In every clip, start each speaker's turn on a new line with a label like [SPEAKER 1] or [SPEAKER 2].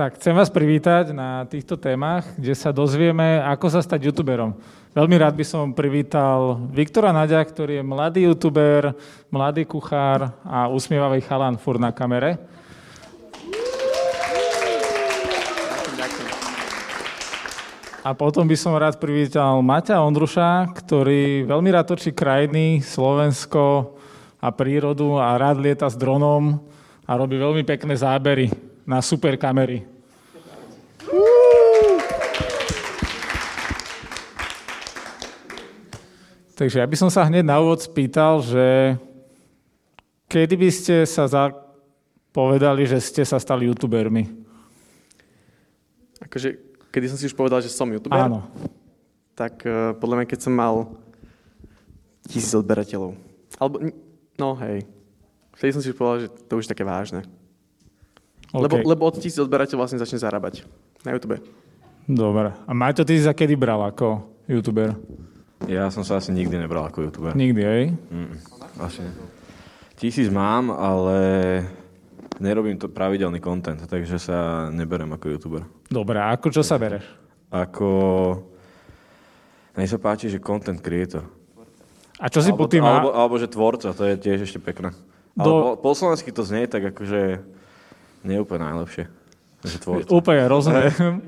[SPEAKER 1] Tak chcem vás privítať na týchto témach, kde sa dozvieme, ako sa stať youtuberom. Veľmi rád by som privítal Viktora Naďa, ktorý je mladý youtuber, mladý kuchár a usmievavý chalan furt na kamere. A potom by som rád privítal Maťa Ondruša, ktorý veľmi rád točí krajiny, Slovensko a prírodu a rád lieta s dronom a robí veľmi pekné zábery na super kamery. Takže ja by som sa hneď na úvod spýtal, že kedy by ste sa povedali, že ste sa stali youtubermi?
[SPEAKER 2] Akože, kedy som si už povedal, že som youtuber?
[SPEAKER 1] Áno.
[SPEAKER 2] Tak podľa mňa, keď som mal 1000 odberateľov. Alebo, no hej. Vtedy som si už povedal, že to už je také vážne. Okay. Lebo od 1000 odberateľov vlastne začne zarábať na YouTube.
[SPEAKER 1] Dobre. A Maťo, ty si sa kedy bral ako youtuber?
[SPEAKER 3] Ja som sa asi nikdy nebral ako youtuber.
[SPEAKER 1] Nikdy, hej?
[SPEAKER 3] Vlastne. 1000 mám, ale nerobím to pravidelný content, takže sa neberem ako youtuber.
[SPEAKER 1] Dobre, a ako čo sa bereš?
[SPEAKER 3] Mne sa páči, že content creator.
[SPEAKER 1] A čo si po tým
[SPEAKER 3] alebo že tvorca, to je tiež ešte pekné. Ale po slovensky to znie tak akože nie je úplne najlepšie.
[SPEAKER 1] Úplne, rozumiem.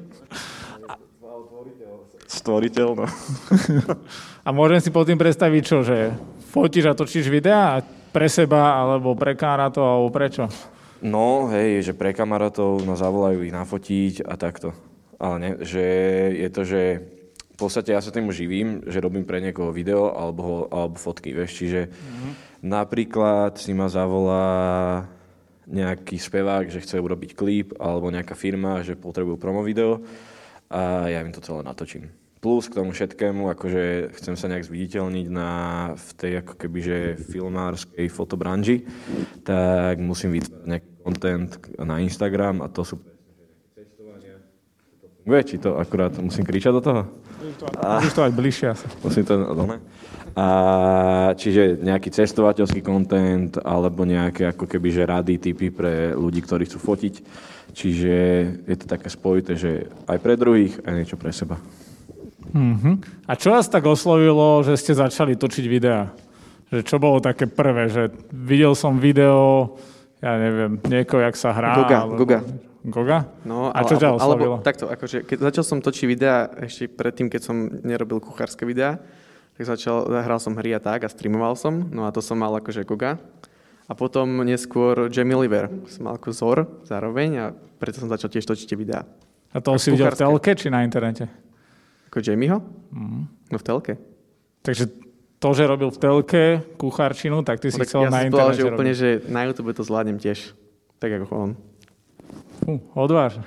[SPEAKER 3] Stvoriteľ, no.
[SPEAKER 1] A môžem si po tým predstaviť čo, že fotíš a točíš videá pre seba, alebo pre kamarátov, alebo prečo?
[SPEAKER 3] No, hej, že pre kamarátov ma zavolajú ich nafotiť a takto. Ale nie, že je to, že v podstate ja sa tým živím, že robím pre niekoho video alebo fotky, vieš, čiže napríklad si ma zavolá nejaký spevák, že chce urobiť klip, alebo nejaká firma, že potrebujú promo video a ja im to celé natočím. Plus k tomu všetkému, akože chcem sa nejak zviditeľniť v tej ako keby, že filmárskej fotobranži, tak musím vytvárať nejaký content na Instagram a to sú cestovania. Či to akurát musím kričať do toho?
[SPEAKER 1] Môžeš to aj bližšie asi.
[SPEAKER 3] Musím to, ne? A čiže nejaký cestovateľský content alebo nejaké ako keby, že rady, tipy pre ľudí, ktorí chcú fotiť. Čiže je to také spojité, že aj pre druhých, aj niečo pre seba.
[SPEAKER 1] A čo vás tak oslovilo, že ste začali točiť videá? Že čo bolo také prvé? Že videl som video, ja neviem, niekoho, jak sa hrá. Goga?
[SPEAKER 2] No,
[SPEAKER 1] a čo ťa oslovilo?
[SPEAKER 2] Alebo takto, akože keď začal som točiť videá ešte predtým, keď som nerobil kuchárske videá, tak hral som hry a tak a streamoval som, no a to som mal akože Goga. A potom neskôr Jamie Oliver som mal ako vzor zároveň a preto som začal tiež točiť tie videá.
[SPEAKER 1] A to si videl v telke či na internete?
[SPEAKER 2] Ako Jamieho? No v telke.
[SPEAKER 1] Takže to, že robil v telke kuchárčinu, tak ty si chcel na internete robiť. Ja som
[SPEAKER 2] že úplne, že na YouTube to zvládnem tiež, tak ako on.
[SPEAKER 1] Odvážne.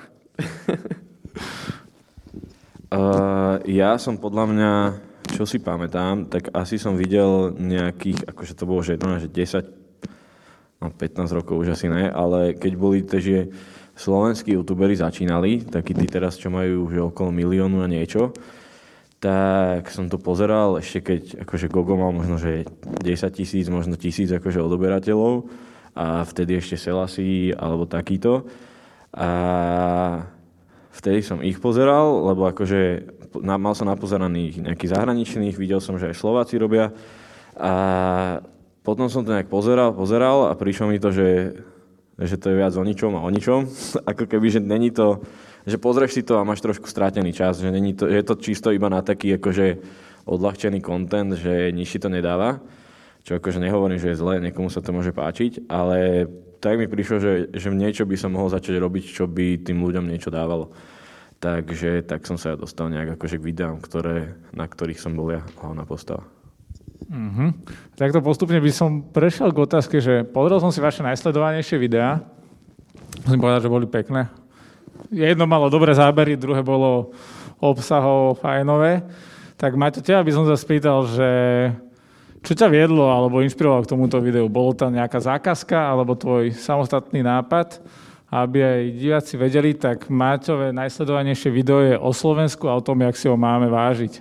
[SPEAKER 3] Ja som podľa mňa, čo si pamätám, tak asi som videl nejakých, akože to bolo, že 10, 15 rokov už asi ne, ale keď boli že slovenskí youtuberi začínali, takí tí teraz, čo majú že okolo 1 miliónu a niečo, tak som to pozeral ešte keď akože Gogo mal možno, že 10 000, možno 1000 akože odoberateľov a vtedy ešte Selassie alebo takýto. A vtedy som ich pozeral, lebo akože mal som napozeraných nejakých zahraničných, videl som, že aj Slováci robia. A potom som to nejak pozeral a prišlo mi to, že to je viac o ničom a o ničom. Ako keby, že není to, že pozrieš si to a máš trošku strátený čas, že je to čisto iba na taký akože odľahčený content, že nič si to nedáva. Čo akože nehovorím, že je zlé, niekomu sa to môže páčiť, ale tak mi prišlo, že niečo by som mohol začať robiť, čo by tým ľuďom niečo dávalo. Takže tak som sa dostal nejak akože k videám, na ktorých som bol ja hlavná postava.
[SPEAKER 1] Takto postupne by som prešiel k otázke, že pozrel som si vaše najsledovanejšie videá. Musím povedať, že boli pekné. Jedno malo dobré zábery, druhé bolo obsahovo fajnové. Tak Maťo, teba by som sa spýtal, že čo ťa viedlo alebo inšpirovalo k tomuto videu? Bolo tam nejaká zákazka alebo tvoj samostatný nápad? Aby aj diváci vedeli, tak Maťové najsledovanejšie video je o Slovensku a o tom, jak si ho máme vážiť.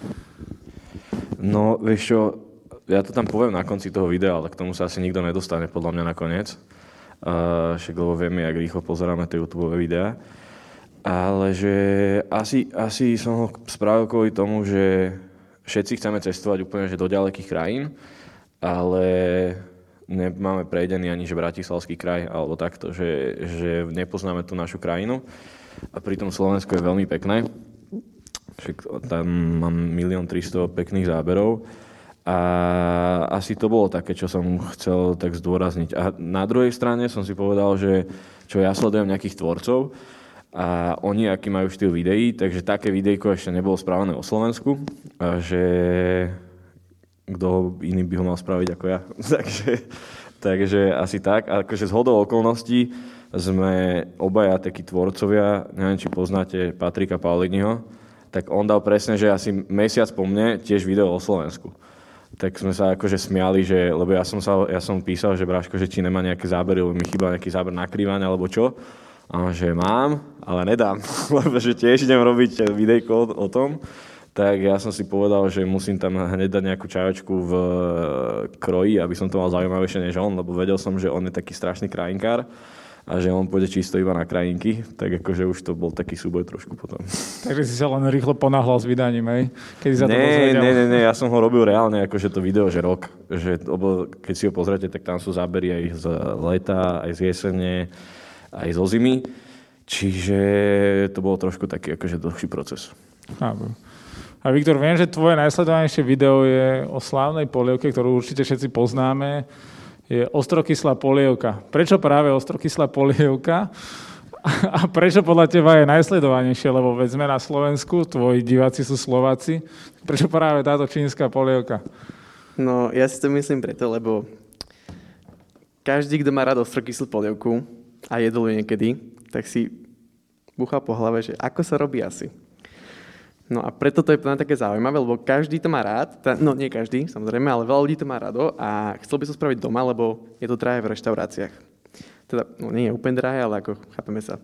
[SPEAKER 3] No, vieš čo, ja to tam poviem na konci toho videa, ale k tomu sa asi nikto nedostane podľa mňa nakoniec. Však lebo vieme, jak rýchlo pozeráme tie YouTube videá. ale že asi som ho spravil kvôli tomu, že všetci chceme cestovať úplne že do ďalekých krajín, ale nemáme prejdený ani že Bratislavský kraj alebo takto, že nepoznáme tú našu krajinu a pritom Slovensko je veľmi pekné. Tam mám 1 300 000 pekných záberov a asi to bolo také, čo som chcel tak zdôrazniť. A na druhej strane som si povedal, že čo ja sledujem nejakých tvorcov a oni, aký majú štýl videí, takže také videjko ešte nebolo spravené o Slovensku, a že kto iný by ho mal spraviť ako ja. takže asi tak. A akože zhodou okolností sme obaja takí tvorcovia, neviem, či poznáte Patrika Pauliniho, tak on dal presne, že asi mesiac po mne tiež video o Slovensku. Tak sme sa akože smiali, že, lebo ja som písal, že Braško, že či nemá nejaké zábery, lebo mi chýba nejaký záber nakrývania alebo čo. A že mám, ale nedám, lebo že tiež idem robiť videjko o tom. Tak ja som si povedal, že musím tam hneď dať nejakú čajočku v kroji, aby som to mal zaujímavejšie než on, lebo vedel som, že on je taký strašný krajinkár a že on pôjde čisto iba na krajinky, tak akože už to bol taký súboj trošku potom. Takže
[SPEAKER 1] si sa len rýchlo ponáhľal s vydaním, hej? Kedy sa to dozvedel?
[SPEAKER 3] Nie, ja som ho robil reálne, akože to video, že rok. Že, keď si ho pozrete, tak tam sú zábery aj z leta, aj z jesene, aj zo zimy. Čiže to bolo trošku taký akože dlhší proces.
[SPEAKER 1] A Viktor, viem, že tvoje najsledovanejšie video je o slávnej polievke, ktorú určite všetci poznáme. Je ostrokyslá polievka. Prečo práve ostrokyslá polievka? A prečo podľa teba je najsledovanejšie? Lebo veď sme na Slovensku, tvoji diváci sú Slováci. Prečo práve táto čínska polievka?
[SPEAKER 2] No, ja si to myslím preto, lebo každý, kto má rád ostrokyslú polievku a jedol ju niekedy, tak si búcha po hlave, že ako sa robí asi. No a preto to je plne také zaujímavé, lebo každý to má rád, no nie každý, samozrejme, ale veľa ľudí to má rado a chcel by som spraviť doma, lebo je to drahé v reštauráciách. Teda, no nie je úplne drahé, ale ako chápeme sa.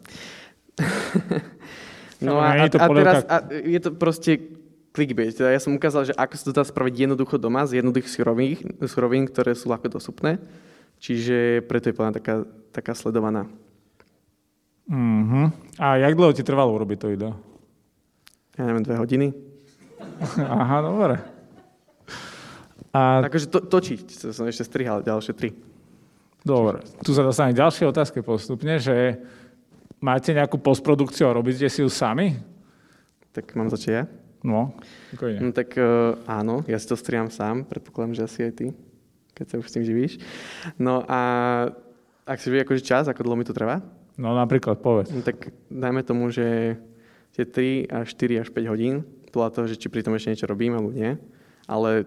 [SPEAKER 2] No a teraz je to proste clickbait. Teda ja som ukázal, že ako sa to dá spraviť jednoducho doma z jednoduchých surovín, ktoré sú ľahko dostupné. Čiže preto je plne taká sledovaná.
[SPEAKER 1] Uh-huh. A jak dlho ti trvalo urobiť to video?
[SPEAKER 2] Ja neviem, 2 hodiny.
[SPEAKER 1] Aha, dobre.
[SPEAKER 2] Takže točiť, som ešte strihal ďalšie 3.
[SPEAKER 1] Dobre, tu sa dostane k ďalšej otázke postupne, že máte nejakú postprodukciu a robíte si ju sami?
[SPEAKER 2] Tak mám začať ja?
[SPEAKER 1] No, pokojne.
[SPEAKER 2] No tak áno, ja si to striham sám, predpokladám, že asi aj ty, keď sa už s tým živíš. No a ak si živí akože čas, ako dlho mi to trvá?
[SPEAKER 1] No napríklad, povedz.
[SPEAKER 2] No, tak dajme tomu, že tie 3 až 4 až 5 hodín, podľa toho, že či pri tom ešte niečo robím, alebo nie. Ale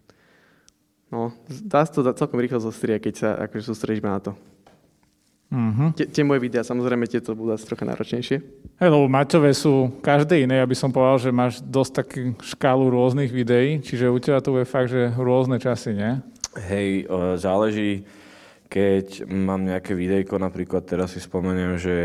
[SPEAKER 2] no, dá sa to celkom rýchlo zostrieť, keď sa akože sústredíš na to. Uh-huh. Tie moje videá, samozrejme, tieto budú asi trocha náročnejšie.
[SPEAKER 1] Hej, lebo Maťové sú každé iné. Ja by som povedal, že máš dosť takú škálu rôznych videí, čiže u teba to bude fakt, že rôzne časy, nie?
[SPEAKER 3] Hej, záleží, keď mám nejaké videjko, napríklad teraz si spomeniem, že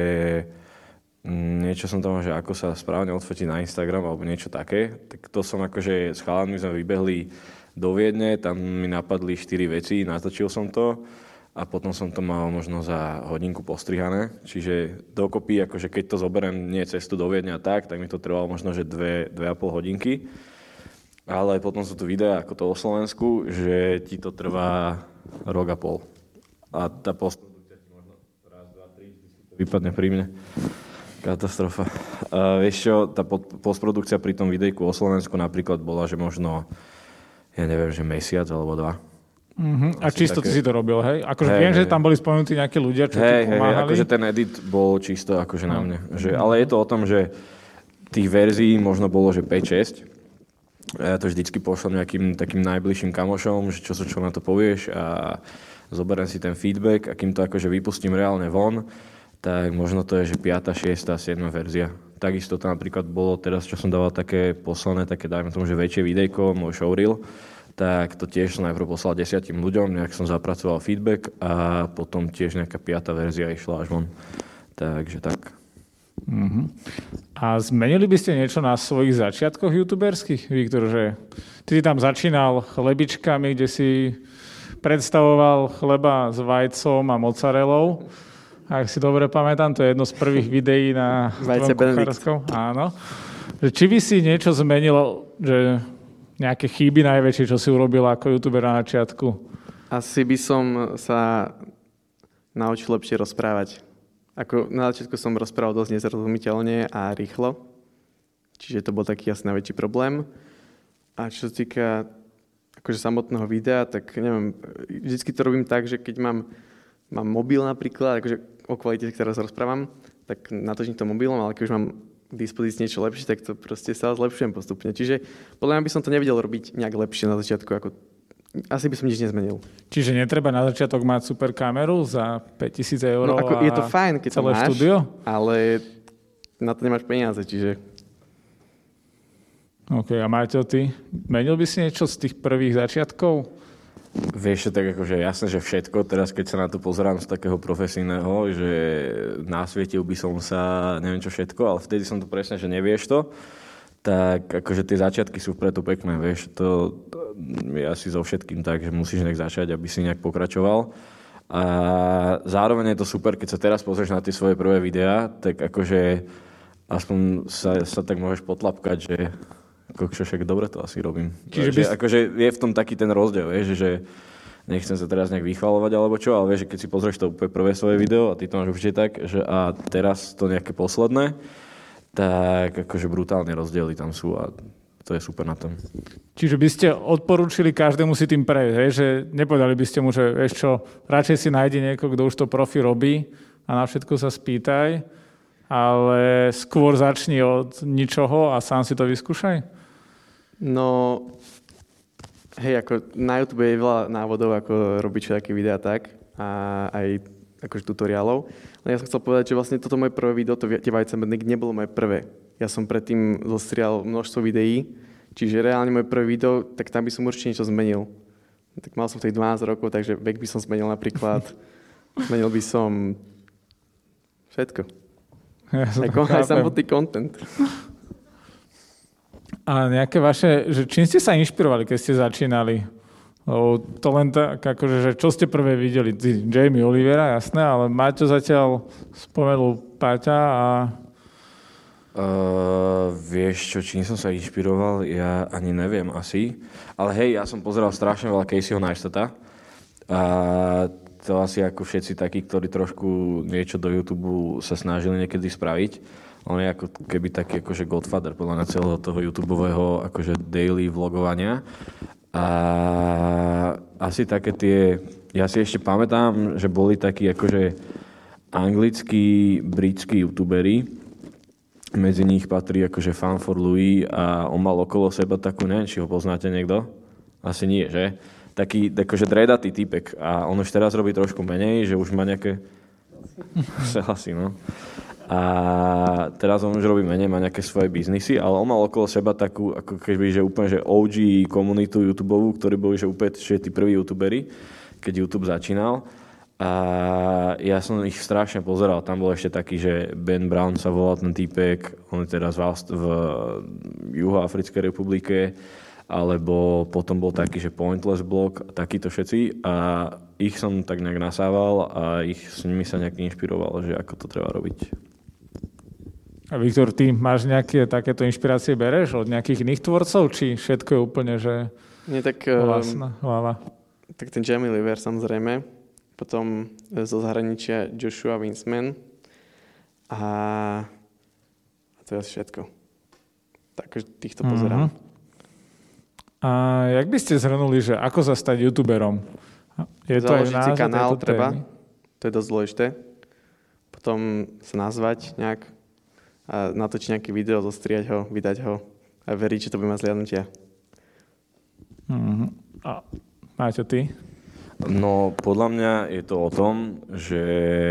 [SPEAKER 3] niečo som tam, že ako sa správne odfotiť na Instagram alebo niečo také, tak to som akože s chalanmi sme vybehli do Viedne, tam mi napadli 4 veci, natočil som to a potom som to mal možno za hodinku postrihané, čiže dokopy, akože keď to zoberiem nie cestu do Viedne a tak mi to trvalo možno, že 2,5 hodinky, ale potom sú tu videá ako to o Slovensku, že ti to trvá rok a pol a tá postprodukcia ti možno raz, 2, 3 vypadne pri mne. Katastrofa. Vieš čo, tá postprodukcia pri tom videjku o Slovensku napríklad bola, že možno, ja neviem, že mesiac alebo 2.
[SPEAKER 1] Uh-huh. A čisto ty si to robil, hej? Akože viem, že tam boli spomenutí nejakí ľudia, čo ti pomáhali.
[SPEAKER 3] Akože ten edit bol čisto akože na mne. Ale je to o tom, že tých verzií možno bolo, že 5-6. Ja to vždycky pošlem nejakým takým najbližším kamošom, že čo na to povieš a zoberiem si ten feedback a kým to akože vypustím reálne von, tak možno to je, že 5., 6., 7. verzia. Takisto to napríklad bolo teraz, čo som dával také poslané, také dajme tomu, že väčšie videjko, môj showreel, tak to tiež som najprv poslal 10 ľuďom, nejak som zapracoval feedback a potom tiež nejaká 5. verzia išla až von. Takže tak.
[SPEAKER 1] Uh-huh. A zmenili by ste niečo na svojich začiatkoch youtuberských, Viktor, že ty tam začínal chlebičkami, kde si predstavoval chleba s vajcom a mozzarellou. ak si dobre pamätám, to je jedno z prvých videí na
[SPEAKER 2] Vajce Benedikt.
[SPEAKER 1] Áno. Že či by si niečo zmenilo, že nejaké chyby najväčšie, čo si urobil ako youtuber na začiatku?
[SPEAKER 2] Asi by som sa naučil lepšie rozprávať. Ako na začiatku som rozprával dosť nezrozumiteľne a rýchlo. Čiže to bol taký jasný väčší problém. A čo sa týka akože samotného videa, tak neviem, vždycky to robím tak, že keď mám mobil napríklad, akože o kvalite, ktoré rozprávam, tak natočím to mobilom, ale keď už mám k dispozícii niečo lepšie, tak to proste sa zlepšujem postupne. Čiže podľa mňa by som to nevedel robiť nejak lepšie na začiatku, ako asi by som nič nezmenil.
[SPEAKER 1] Čiže netreba na začiatok mať super kameru za 5000 eur
[SPEAKER 2] No ako je to fajn, keď to máš,
[SPEAKER 1] štúdio?
[SPEAKER 2] ale na to nemáš peniaze, čiže...
[SPEAKER 3] OK,
[SPEAKER 1] a Maťo, ty? Menil by si niečo z tých prvých začiatkov?
[SPEAKER 3] Vieš, tak akože jasné, že všetko. Teraz, keď sa na to pozerám z takého profesijného, že nasvietil by som sa, neviem čo všetko, ale vtedy som to presne, že nevieš to, tak akože tie začiatky sú preto pekné, vieš. To je asi so všetkým tak, že musíš nejak začať, aby si nejak pokračoval. A zároveň je to super, keď sa teraz pozrieš na tie svoje prvé videá, tak akože aspoň sa tak môžeš potlapkať, že však dobre to asi robím. Čiže akože je v tom taký ten rozdiel, vieš, že nechcem sa teraz nejak vychvalovať alebo čo, ale vieš, že keď si pozrieš to úplne prvé svoje video a ty to máš určite tak, že a teraz to nejaké posledné, tak akože brutálne rozdiely tam sú a to je super na tom.
[SPEAKER 1] Čiže by ste odporúčili každému si tým prejsť, že nepovedali by ste mu, že vieš čo, radšej si nájdi niekoho, kto už to profi robí a na všetko sa spýtaj, ale skôr začni od ničoho a sám si to vyskúšaj?
[SPEAKER 2] No, hej, ako na YouTube je veľa návodov, ako robiť všetky videá tak a aj akože tutoriálov. Ale ja som chcel povedať, že vlastne toto moje prvé video, tie Vajce Benedikt, nebolo moje prvé. Ja som predtým zostrial množstvo videí, čiže reálne moje prvé video, tak tam by som určite niečo zmenil. Tak mal som vtedy 12 rokov, takže vek by som zmenil napríklad. Zmenil by som všetko.
[SPEAKER 1] Ja
[SPEAKER 2] aj samotný content.
[SPEAKER 1] A nejaké vaše, že čím ste sa inšpirovali, keď ste začínali? To len tak, akože, že čo ste prvé videli? Jamie Olivera, jasné, ale Maťo zatiaľ spomenul Paťa a...
[SPEAKER 3] Vieš čo, čím som sa inšpiroval? Ja ani neviem asi. Ale hej, ja som pozeral strašne veľa Caseyho Neistata. A to asi ako všetci takí, ktorí trošku niečo do YouTube sa snažili niekedy spraviť. On je ako keby taký akože godfather podľa mňa celého toho YouTubeového akože daily vlogovania. A asi také tie, ja si ešte pamätám, že boli takí akože anglickí, britskí youtuberi. Medzi nich patrí akože Fan for Louis a on mal okolo seba takú, neviem, či ho poznáte niekto? Asi nie, že? Taký akože dredatý typek a on už teraz robí trošku menej, že už má nejaké... Asi, no. A teraz on už robí menej, má nejaké svoje biznisy, ale on mal okolo seba takú, ako keby, že úplne, že OG komunitu YouTubeovú, ktorí boli, že úplne že tí prví YouTuberi, keď YouTube začínal. A ja som ich strašne pozeral. Tam bol ešte taký, že Ben Brown sa volal ten týpek, on je teraz v Juhoafrickej republike, alebo potom bol taký, že Pointless Blog, takíto všetci. A ich som tak nejak nasával a s nimi sa nejak inšpiroval, že ako to treba robiť.
[SPEAKER 1] A Viktor, ty máš nejaké takéto inšpirácie, bereš od nejakých iných tvorcov, či všetko je úplne, že
[SPEAKER 2] nie, tak,
[SPEAKER 1] vlastná hlava?
[SPEAKER 2] Tak ten Jamie Oliver samozrejme, potom zo zahraničia Joshua Winsman a to je asi všetko. Takže týchto pozerám.
[SPEAKER 1] A jak by ste zhrnuli, že ako sa stať youtuberom? Je to
[SPEAKER 2] založiť
[SPEAKER 1] aj
[SPEAKER 2] si kanál treba,
[SPEAKER 1] témy?
[SPEAKER 2] to je dosť dôležité. Potom sa nazvať nejak a natočiť nejaké video, zostriať ho, vydať ho a veriť, že to bude mať zliadnutia.
[SPEAKER 1] A Máťo, ty?
[SPEAKER 3] No, podľa mňa je to o tom, že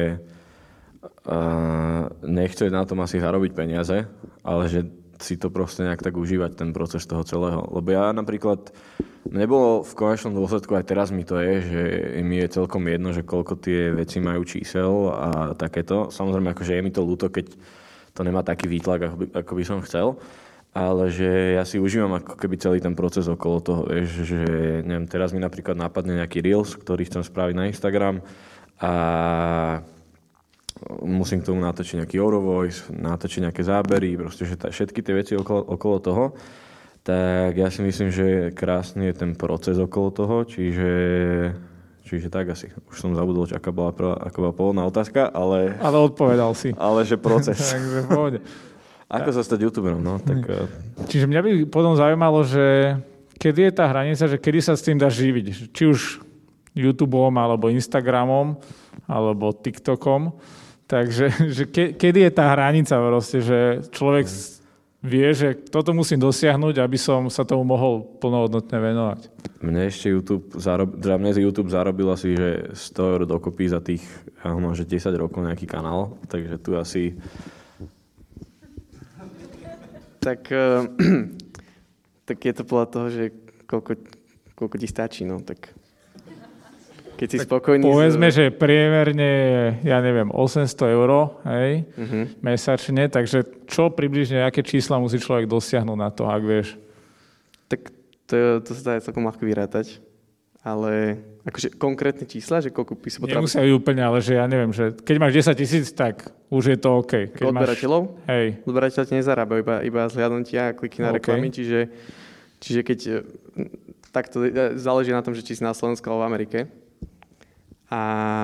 [SPEAKER 3] nechce na tom asi zarobiť peniaze, ale že si to proste nejak tak užívať, ten proces toho celého. Lebo ja napríklad, nebolo v konečnom dôsledku, aj teraz mi to je, že mi je celkom jedno, že koľko tie veci majú čísel a takéto. Samozrejme, akože je mi to ľúto, keď to nemá taký výtlak, ako by som chcel, ale že ja si užívam ako keby celý ten proces okolo toho, vieš, že neviem, teraz mi napríklad napadne nejaký Reels, ktorý chcem spraviť na Instagram a musím k tomu natočiť nejaký Eurovoice, natočiť nejaké zábery, proste, že všetky tie veci okolo toho. Tak ja si myslím, že krásny je ten proces okolo toho, čiže tak asi. Už som zabudol, aká bola pôvodná otázka, ale...
[SPEAKER 1] Ale odpovedal si.
[SPEAKER 3] Ale že proces.
[SPEAKER 1] Takže v pohode.
[SPEAKER 3] Ako sa stať youtuberom, no? Tak,
[SPEAKER 1] Čiže mňa by potom zaujímalo, že kedy je tá hranica, že kedy sa s tým dá živiť? Či už YouTubeom, alebo Instagramom, alebo TikTokom. Takže že kedy je tá hranica proste, že človek vie, že toto musím dosiahnuť, aby som sa tomu mohol plnohodnotne venovať.
[SPEAKER 3] Mne ešte YouTube zarobil asi, že 100 € dokopy za tých, že 10 rokov nejaký kanál, takže tu asi...
[SPEAKER 2] Tak je to podľa toho, že koľko ti stačí, no, tak keď si spokojný...
[SPEAKER 1] Povedzme, že priemerne je, ja neviem, 800 €, hej, mesačne, takže čo približne, aké čísla musí človek dosiahnuť na to, ak vieš?
[SPEAKER 2] Tak to sa dá celkom ľahko vyrátať, ale akože konkrétne čísla, že koľko by si potreboval...
[SPEAKER 1] Nemusia byť úplne, ale že ja neviem, že keď máš 10 000, tak už je to OK. Keď
[SPEAKER 2] odberateľov?
[SPEAKER 1] Hej.
[SPEAKER 2] Odberateľ ti nezarábajú, iba zhliadnutia a kliky na reklamy, čiže keď takto záleží na tom, že či si na Slovensku alebo v Amerike. A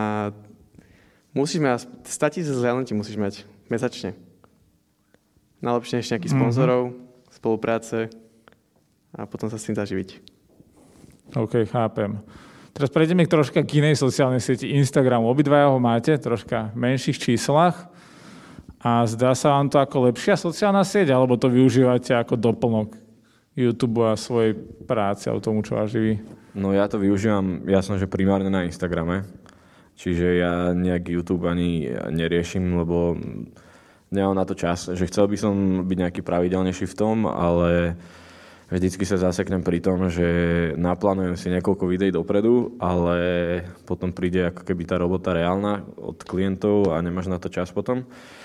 [SPEAKER 2] musíš mať 100 000 zhliadnutí musíš mať mesačne. Najlepšie ešte nejakých sponzorov, spolupráce a potom sa s tým dá živiť.
[SPEAKER 1] OK, chápem. Teraz prejdeme troška k inej sociálnej sieti, Instagramu. Obidvaja ho máte, troška v menších číslach. A zdá sa vám to ako lepšia sociálna sieť, alebo to využívate ako doplnok YouTube a svojej práce a tomu, čo vás živí?
[SPEAKER 3] No ja to využívam, jasno, že primárne na Instagrame. Čiže ja nejak YouTube ani neriešim, lebo nemám na to čas. Že chcel by som byť nejaký pravidelnejší v tom, ale vždycky sa zaseknem pri tom, že naplánujem si niekoľko videí dopredu, ale potom príde ako keby tá robota reálna od klientov a nemáš na to čas potom.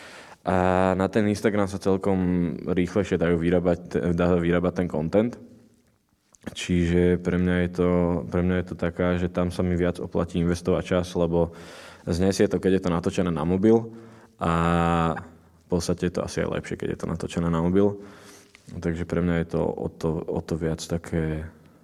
[SPEAKER 3] A na ten Instagram sa celkom rýchlejšie dá vyrábať ten content. Čiže pre mňa je to taká, že tam sa mi viac oplatí investovať čas, lebo znesie to, keď je to natočené na mobil a v podstate je to asi aj lepšie, keď je to natočené na mobil. Takže pre mňa je to o to viac také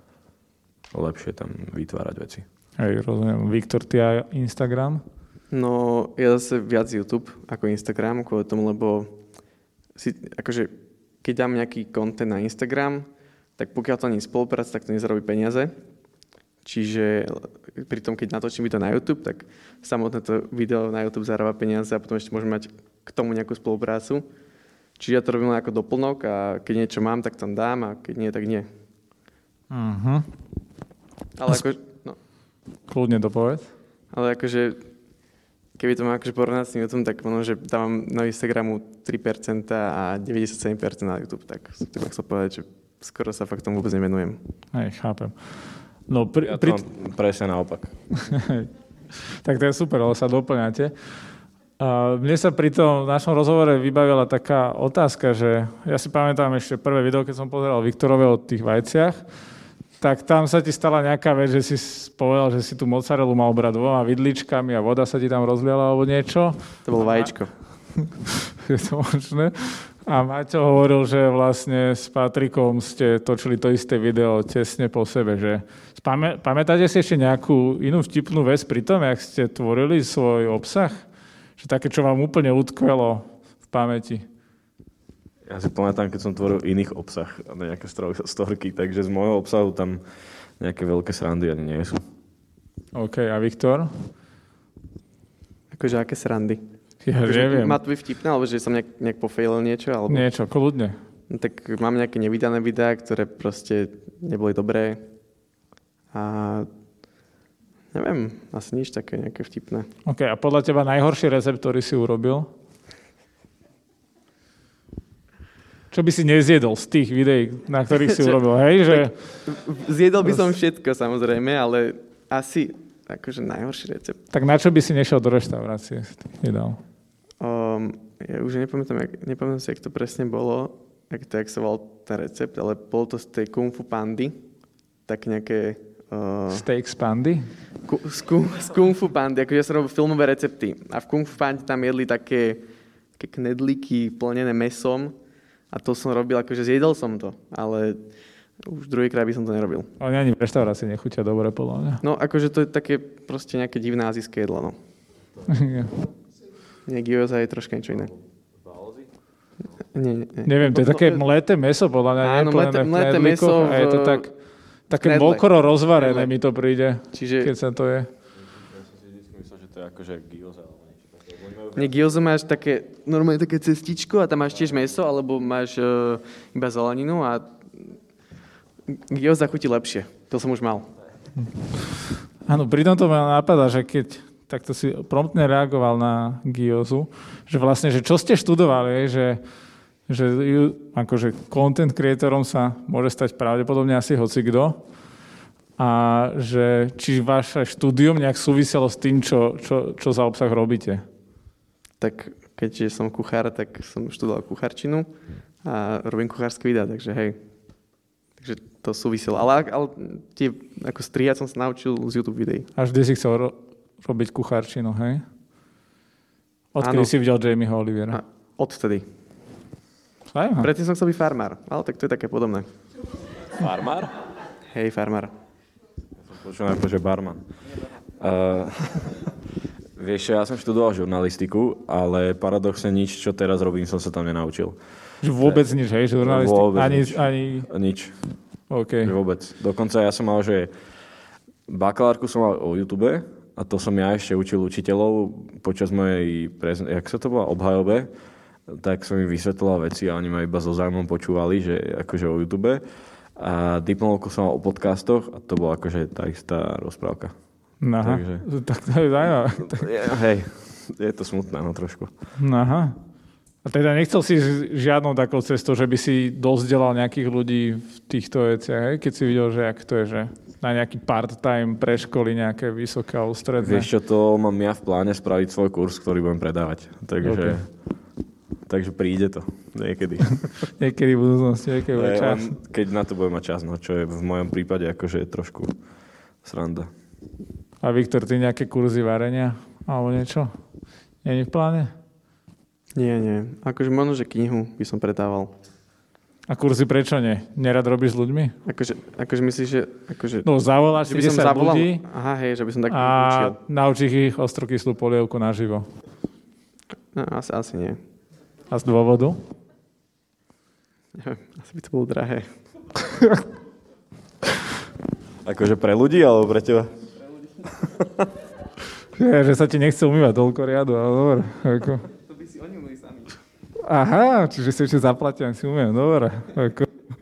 [SPEAKER 3] lepšie tam vytvárať veci.
[SPEAKER 1] Hej, rozumiem. Viktor, ty a Instagram?
[SPEAKER 2] No, ja zase viac YouTube ako Instagram, kvôli tomu, lebo akože, keď dám nejaký content na Instagram, tak pokiaľ to nie je spolupráca, tak to nezarobí peniaze. Čiže pri tom, keď natočím video na YouTube, tak samotné to video na YouTube zarába peniaze a potom ešte môžem mať k tomu nejakú spoluprácu. Čiže ja to robím len ako doplnok a keď niečo mám, tak tam dám a keď nie, tak nie.
[SPEAKER 1] Uh-huh.
[SPEAKER 2] Ale ako... No.
[SPEAKER 1] Kľudne to povedz.
[SPEAKER 2] Ale akože, keby to mám akože porovnať s tým YouTube, tak možno, že dávam na Instagramu 3% a 97% na YouTube, tak som chcel povedať, že skoro sa fakt tomu vôbec nevenujem.
[SPEAKER 1] Hej, chápem. No,
[SPEAKER 3] ja to mám presne naopak.
[SPEAKER 1] Tak to je super, ale sa doplňate. Mne sa pri tom našom rozhovore vybavila taká otázka, že ja si pamätám ešte prvé video, keď som pozeral Viktorové o tých vajciach, tak tam sa ti stala nejaká vec, že si povedal, že si tú mozzarellu mal brať 2 vidličkami a voda sa ti tam rozliala alebo niečo.
[SPEAKER 2] To bolo vajíčko.
[SPEAKER 1] Je to možné? A Maťo hovoril, že vlastne s Patrikom ste točili to isté video tesne po sebe, že pamätáte si ešte nejakú inú vtipnú vec pri tom, jak ste tvorili svoj obsah? Že také, čo vám úplne utkvelo v pamäti?
[SPEAKER 3] Ja si pamätám, keď som tvoril iných obsah a nejaké storky, takže z môjho obsahu tam nejaké veľké srandy ani nie sú.
[SPEAKER 1] OK, a Viktor?
[SPEAKER 2] Akože aké srandy?
[SPEAKER 1] Ja neviem.
[SPEAKER 2] Má to byť vtipné, alebo že som nejak pofailil niečo? Alebo...
[SPEAKER 1] Niečo, kľudne.
[SPEAKER 2] No, tak mám nejaké nevydané videá, ktoré proste neboli dobré. A neviem, asi nič také nejaké vtipné.
[SPEAKER 1] OK, a podľa teba najhorší recept, ktorý si urobil? Čo by si nezjedol z tých videí, na ktorých si urobil, hej? Že...
[SPEAKER 2] Zjedol by som všetko, samozrejme, ale asi akože najhorší recept.
[SPEAKER 1] Tak na čo by si nešiel do reštaurácie? Nedal.
[SPEAKER 2] Ja už nepamätám si, jak to presne bolo, jak sa volal ten recept, ale bol to z tej Kung Fu Pandy, tak nejaké
[SPEAKER 1] Steak z pandy?
[SPEAKER 2] Z Kung Fu Pandy, akože ja som robil filmové recepty. A v Kung Fu Pandy tam jedli také knedlíky plnené mesom a to som robil, akože zjedol som to, ale už druhýkrát by som to nerobil.
[SPEAKER 1] Oni ani v reštaurácii nechutia dobre, podľa mňa.
[SPEAKER 2] No akože to je také proste nejaké divné azijské jedlo, no. Nie, gyoza je troška niečo iné. Nie.
[SPEAKER 1] Neviem, to je také mleté meso, podľa mňa.
[SPEAKER 2] Áno, mleté meso
[SPEAKER 1] a je to také mokro rozvarené mi to príde, keď sa to je.
[SPEAKER 3] Ja som si vždy myslel, že to je akože gyoza.
[SPEAKER 2] Nie, gyoza máš normálne také cestičko a tam máš tiež meso, alebo máš iba zeleninu a gyoza chutí lepšie. To som už mal.
[SPEAKER 1] Áno, pri tomto ma napadá, že keď takto si promptne reagoval na gyozu, že vlastne, že čo ste študovali, že akože content creatorom sa môže stať pravdepodobne asi hocikdo a že či vaše štúdium nejak súviselo s tým, čo za obsah robíte.
[SPEAKER 2] Tak keďže som kuchár, tak som študoval kuchárčinu a robím kuchárske videá, takže hej. Takže to súviselo. Ale tie, ako strihať som sa naučil z YouTube videí.
[SPEAKER 1] A vždy si chcel robiť kuchárčinu, hej? Odkedy si videl Jamieho Olivera?
[SPEAKER 2] Odvtedy.
[SPEAKER 1] Aha.
[SPEAKER 2] Predtým som chcel byť farmár, ale tak to je také podobné.
[SPEAKER 3] Farmár?
[SPEAKER 2] Hej, farmár.
[SPEAKER 3] Počujem ako, že barman. Vieš, ja som študoval žurnalistiku, ale paradoxne nič, čo teraz robím, som sa tam nenaučil.
[SPEAKER 1] Že vôbec nič, hej? Žurnalistiku?
[SPEAKER 3] Nič.
[SPEAKER 1] OK.
[SPEAKER 3] Vôbec. Dokonca ja som mal, že bakalárku som mal o YouTube a to som ja ešte učil učiteľov počas mojej jak sa to bola, obhajobe, tak som im vysvetloval veci a oni ma iba so zájmom počúvali, že akože o YouTube. A diplomovku som mal o podcastoch a to bola akože tá istá rozprávka.
[SPEAKER 1] Aha,
[SPEAKER 3] takže...
[SPEAKER 1] tak to je zaujímavé.
[SPEAKER 3] Hej, je to smutné, no trošku.
[SPEAKER 1] Aha. A teda nechcel si žiadnou takou cestou, že by si dozdelal nejakých ľudí v týchto veciach, hej? Keď si videl, že jak to je, že na nejaký part-time pre školy nejaké vysoké a ústredné.
[SPEAKER 3] Vieš čo, to mám ja v pláne spraviť svoj kurz, ktorý budem predávať. Takže príde to niekedy.
[SPEAKER 1] Niekedy v budúcnosti, niekedy bude čas.
[SPEAKER 3] Keď na to budem mať čas, no, čo je v mojom prípade akože trošku sranda.
[SPEAKER 1] A Viktor, ty nejaké kurzy varenia alebo niečo? Nie je v pláne?
[SPEAKER 2] Nie. Akože možno, že knihu by som predával.
[SPEAKER 1] A kurzy prečo nie? Nerad robíš s ľuďmi?
[SPEAKER 2] Akože myslíš, že... Akože,
[SPEAKER 1] no, zavoláš si 10 ľudí
[SPEAKER 2] aha, hej, že by som tak
[SPEAKER 1] a
[SPEAKER 2] učil.
[SPEAKER 1] naučíš ich ostrokyslú polievku naživo.
[SPEAKER 2] No, asi nie.
[SPEAKER 1] A z dôvodu?
[SPEAKER 2] Neviem, asi by to bolo drahé.
[SPEAKER 3] Akože pre ľudí, alebo pre teba?
[SPEAKER 2] Pre ľudí.
[SPEAKER 1] Že sa ti nechce umývať toľko riadu, ale dobre. Ako...
[SPEAKER 2] To by si oni umýli sami.
[SPEAKER 1] Aha, čiže si ešte zaplatia, si umiem, dobre. Ako...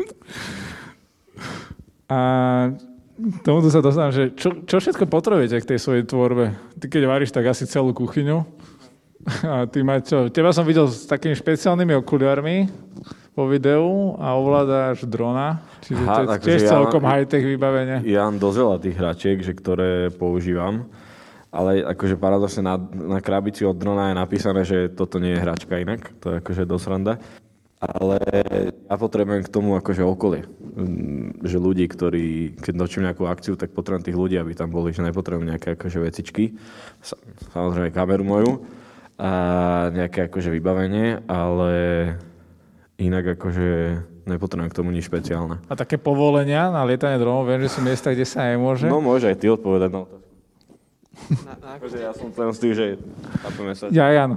[SPEAKER 1] A tomuto sa dostávam, že čo všetko potrebujete k tej svojej tvorbe? Ty keď varíš, tak asi celú kuchyňu. A ty máš čo? Teba som videl s takými špeciálnymi okuliarmi po videu a ovládáš drona. Čiže tiež celkom high-tech vybavenie.
[SPEAKER 3] Ja mám dosť veľa tých hračiek, že ktoré používam. Ale akože paradoxne na krabici od drona je napísané, že toto nie je hračka inak. To je akože dosť randa. Ale ja potrebujem k tomu akože okolie. Že ľudí, ktorí, keď točím nejakú akciu, tak potrebujem tých ľudí, aby tam boli, že nepotrebujem nejaké akože vecičky. Samozrejme kameru moju a nejaké akože vybavenie, ale inak akože nepotrebujem k tomu nič špeciálne.
[SPEAKER 1] A také povolenia na lietanie dronov, viem, že sú miesta, kde sa nemôže?
[SPEAKER 3] No môže aj ty odpovedať na otázku. Ja som ten z tých, že chápeme sa.
[SPEAKER 1] Ja, áno.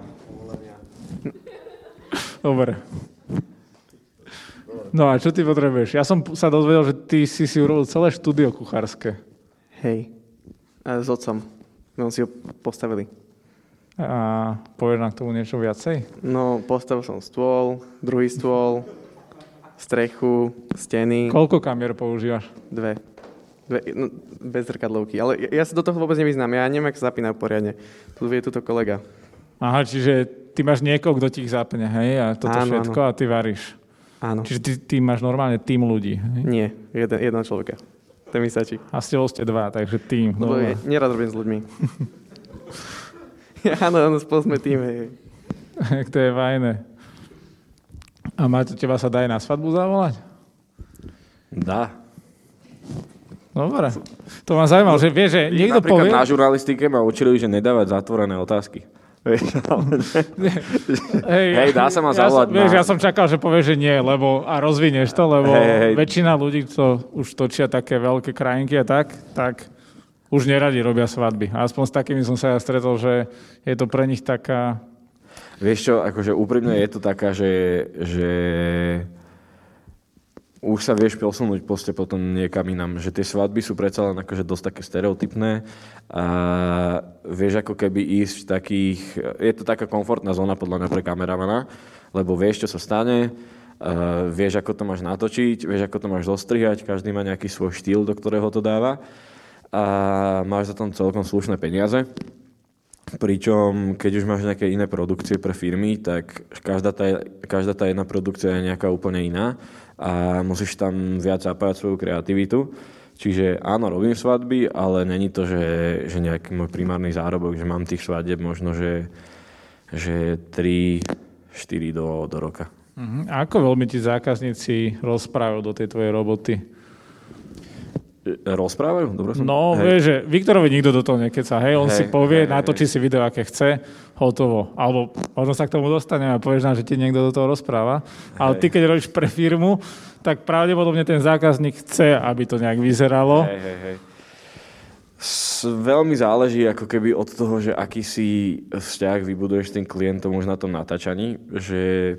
[SPEAKER 1] Dobre. No a čo ty potrebuješ? Ja som sa dozvedel, že ty si urobil celé štúdio kuchárske.
[SPEAKER 2] Hej. A s otcom. My si ho postavili.
[SPEAKER 1] A povieš nám k tomu niečo viacej?
[SPEAKER 2] No, postavil som stôl, druhý stôl, strechu, steny.
[SPEAKER 1] Koľko kamier používaš?
[SPEAKER 2] Dve, no, bez zrkadlovky. Ale ja sa do toho vôbec nevyznám. Ja neviem, ako sa zapínajú poriadne. Tu vie tuto kolega.
[SPEAKER 1] Aha, čiže ty máš niekoho, kto ti ich zapne, hej? A toto všetko a ty varíš.
[SPEAKER 2] Áno.
[SPEAKER 1] Čiže ty máš normálne tím ľudí, hej?
[SPEAKER 2] Nie, jeden človeka. To mi stačí.
[SPEAKER 1] A ste dva, takže tím.
[SPEAKER 2] Lebo nerad robím s ľuďmi. Áno, spolu sme tým, hej.
[SPEAKER 1] To je fajné. A teba sa dá aj na svadbu zavolať?
[SPEAKER 3] Dá.
[SPEAKER 1] Dobre. To ma zaujímalo, že vie, že niekto
[SPEAKER 3] Napríklad
[SPEAKER 1] povie...
[SPEAKER 3] na žurnalistike ma učili, že nedávať zatvorené otázky. Hej, dá sa ma zavolať
[SPEAKER 1] Ja som čakal, že povie, že nie, lebo a rozvinieš to, lebo väčšina ľudí, čo už točia také veľké krajinky a tak už neradi robia svadby. Aspoň s takými som sa ja stretol, že je to pre nich taká...
[SPEAKER 3] Vieš čo, akože úprimne je to taká, že už sa vieš posunúť potom niekam inám, že tie svadby sú predsa len akože dosť také stereotypné a vieš ako keby ísť v takých, je to taká komfortná zóna podľa mňa pre kameramana, lebo vieš, čo sa stane, vieš, ako to máš natočiť, vieš, ako to máš zostrihať, každý má nejaký svoj štýl, do ktorého to dáva a máš za tom celkom slušné peniaze. Pričom, keď už máš nejaké iné produkcie pre firmy, tak každá tá jedna produkcia je nejaká úplne iná a musíš tam viac zapájať svoju kreativitu. Čiže áno, robím svadby, ale není to, že nejaký môj primárny zárobok, že mám tých svadieb možno, že 3-4 do roka.
[SPEAKER 1] A ako veľmi ti zákazníci rozprávajú do tej tvojej roboty?
[SPEAKER 3] Rozprávajú? Dobre som...
[SPEAKER 1] No, vieš, že Viktorovi nikto do toho nekeca. Hej, on si povie, natočí si video, aké chce, hotovo. Alebo možno sa k tomu dostaneme a povieš nám, že ti niekto do toho rozpráva. Ale ty, keď robíš pre firmu, tak pravdepodobne ten zákazník chce, aby to nejak vyzeralo.
[SPEAKER 3] Hej. Veľmi záleží ako keby od toho, že aký si vzťah vybuduješ s tým klientom už na tom natáčaní, že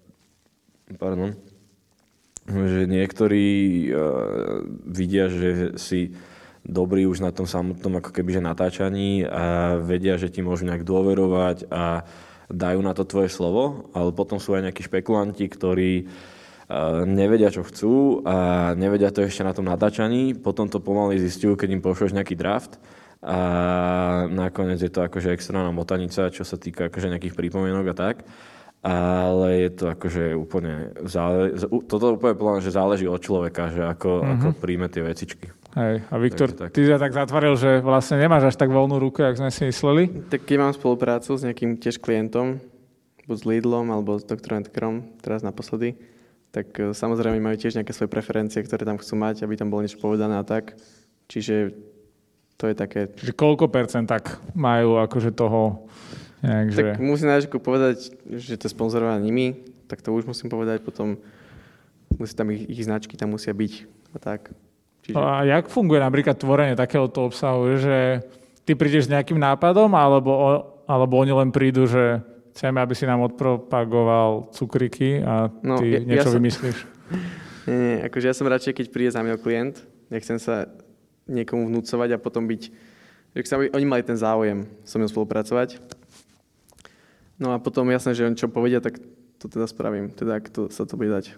[SPEAKER 3] niektorí vidia, že si dobrý už na tom samotnom ako keby, že natáčaní a vedia, že ti môžu nejak dôverovať a dajú na to tvoje slovo, ale potom sú aj nejakí špekulanti, ktorí nevedia, čo chcú a nevedia to ešte na tom natáčaní, potom to pomaly zistujú, keď im pošleš nejaký draft a nakoniec je to akože extrémna motanica, čo sa týka akože nejakých pripomienok a tak. Ale je to akože úplne... Toto úplne povedal, že záleží od človeka, že ako príjme tie vecičky.
[SPEAKER 1] Hej. A Viktor, ty sa tak zatvoril, že vlastne nemáš až tak voľnú ruku, jak sme si mysleli?
[SPEAKER 2] Tak keď mám spoluprácu s nejakým tiež klientom, buď s Lidlom alebo s Dr. Entkerom, teraz naposledy, tak samozrejme majú tiež nejaké svoje preferencie, ktoré tam chcú mať, aby tam bolo niečo povedané a tak. Čiže to je také...
[SPEAKER 1] Čiže koľko percent tak majú akože toho...
[SPEAKER 2] Tak musím najskôr povedať, že to je sponzorované nimi, tak to už musím povedať, potom musí tam ich značky tam musia byť a tak. Čiže...
[SPEAKER 1] A jak funguje napríklad tvorenie takéhoto obsahu, že ty prídeš s nejakým nápadom, alebo oni len prídu, že chceme, aby si nám odpropagoval cukriky a ty niečo vymyslíš?
[SPEAKER 2] Nie, akože ja som radšej, keď príde za mňa klient, nechcem sa niekomu vnúcovať a potom byť, že oni mali ten záujem so mnou spolupracovať. No a potom jasné, že oni čo povedia, tak to teda spravím. Teda, ak to, sa to bude dať.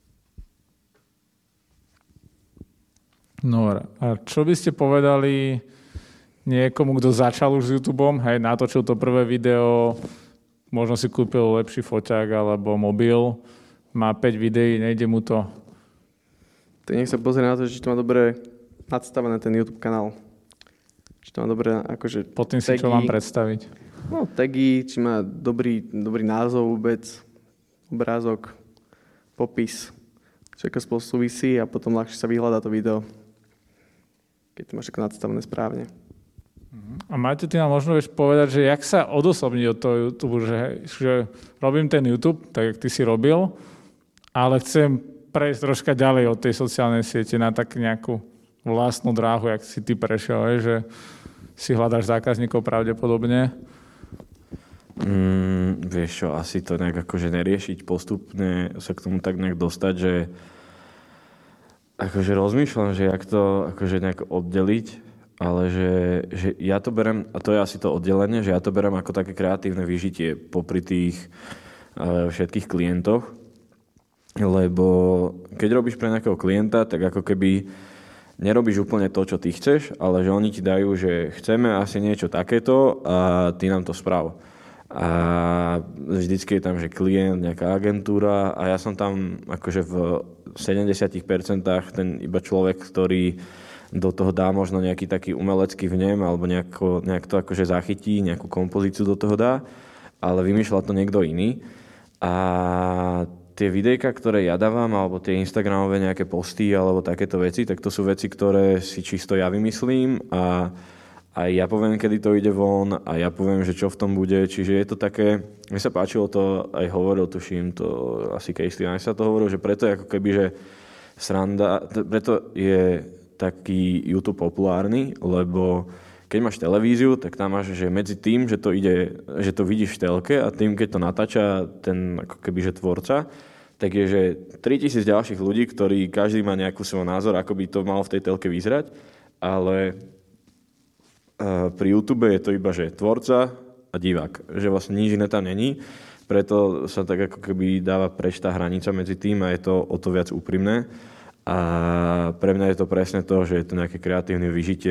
[SPEAKER 1] No a čo by ste povedali niekomu, kto začal už s YouTubeom, hej, natočil to prvé video, možno si kúpil lepší foťák alebo mobil, má 5 videí, nejde mu to?
[SPEAKER 2] Tak nech sa pozrie na to, či to má dobre nadstavené ten YouTube kanál. Či to má dobre akože
[SPEAKER 1] pod tým si čo mám predstaviť?
[SPEAKER 2] No, tagy, či má dobrý názov vôbec, obrázok, popis, všetko spolu súvisí a potom ľahšie sa vyhľadá to video, keď to máš ako nadstavené správne.
[SPEAKER 1] A Maťo, ty nám možno vieš povedať, že jak sa odosobní od toho YouTube, že robím ten YouTube, tak jak ty si robil, ale chcem prejsť troška ďalej od tej sociálnej siete na tak nejakú vlastnú dráhu, jak si ty prešiel, že si hľadáš zákazníkov pravdepodobne.
[SPEAKER 3] Vieš čo, asi to nejak akože neriešiť, postupne sa k tomu tak nejak dostať, že akože rozmýšľam, že jak to akože nejak oddeliť, ale že ja to berem, a to je asi to oddelenie, že ja to berem ako také kreatívne vyžitie popri tých všetkých klientoch, lebo keď robíš pre nejakého klienta, tak ako keby nerobíš úplne to, čo ty chceš, ale že oni ti dajú, že chceme asi niečo takéto a ty nám to sprav. A vždycky je tam, že klient, nejaká agentúra a ja som tam akože v 70% ten iba človek, ktorý do toho dá možno nejaký taký umelecký vnem alebo nejak to akože zachytí, nejakú kompozíciu do toho dá, ale vymýšľa to niekto iný. A tie videjka, ktoré ja dávam, alebo tie Instagramové nejaké posty, alebo takéto veci, tak to sú veci, ktoré si čisto ja vymyslím a aj ja poviem, kedy to ide von a ja poviem, že čo v tom bude. Čiže je to také, mne sa páčilo to, aj hovoril, tuším, to asi Casey Neistat to hovoril, že preto je ako keby, že sranda, preto je taký YouTube populárny, lebo keď máš televíziu, tak tam máš, že medzi tým, že to ide, že to vidíš v telke a tým, keď to natáča ten ako keby, že tvorca, tak je, že 3000 ďalších ľudí, ktorí každý má nejaký svoj názor, ako by to malo v tej telke vyzerať, ale pri YouTube je to iba, že tvorca a divák, že vlastne nič iné tam není, preto sa tak ako keby dáva preč tá hranica medzi tým a je to o to viac úprimné. A pre mňa je to presne to, že je to nejaké kreatívne vyžitie,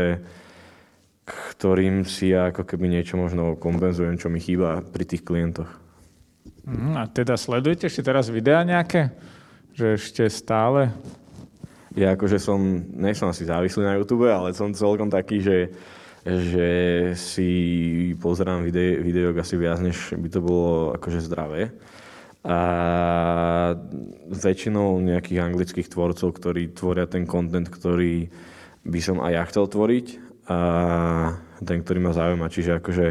[SPEAKER 3] ktorým si ja ako keby niečo možno kompenzujem, čo mi chýba pri tých klientoch.
[SPEAKER 1] A teda sledujete ešte teraz videá nejaké? Že ešte stále?
[SPEAKER 3] Ja akože nejsom asi závislý na YouTube, ale som celkom taký, že si pozerám videok asi viac, než by to bolo akože zdravé. A väčšinou nejakých anglických tvorcov, ktorí tvoria ten content, ktorý by som aj ja chcel tvoriť a ten, ktorý ma zaujíma. Čiže akože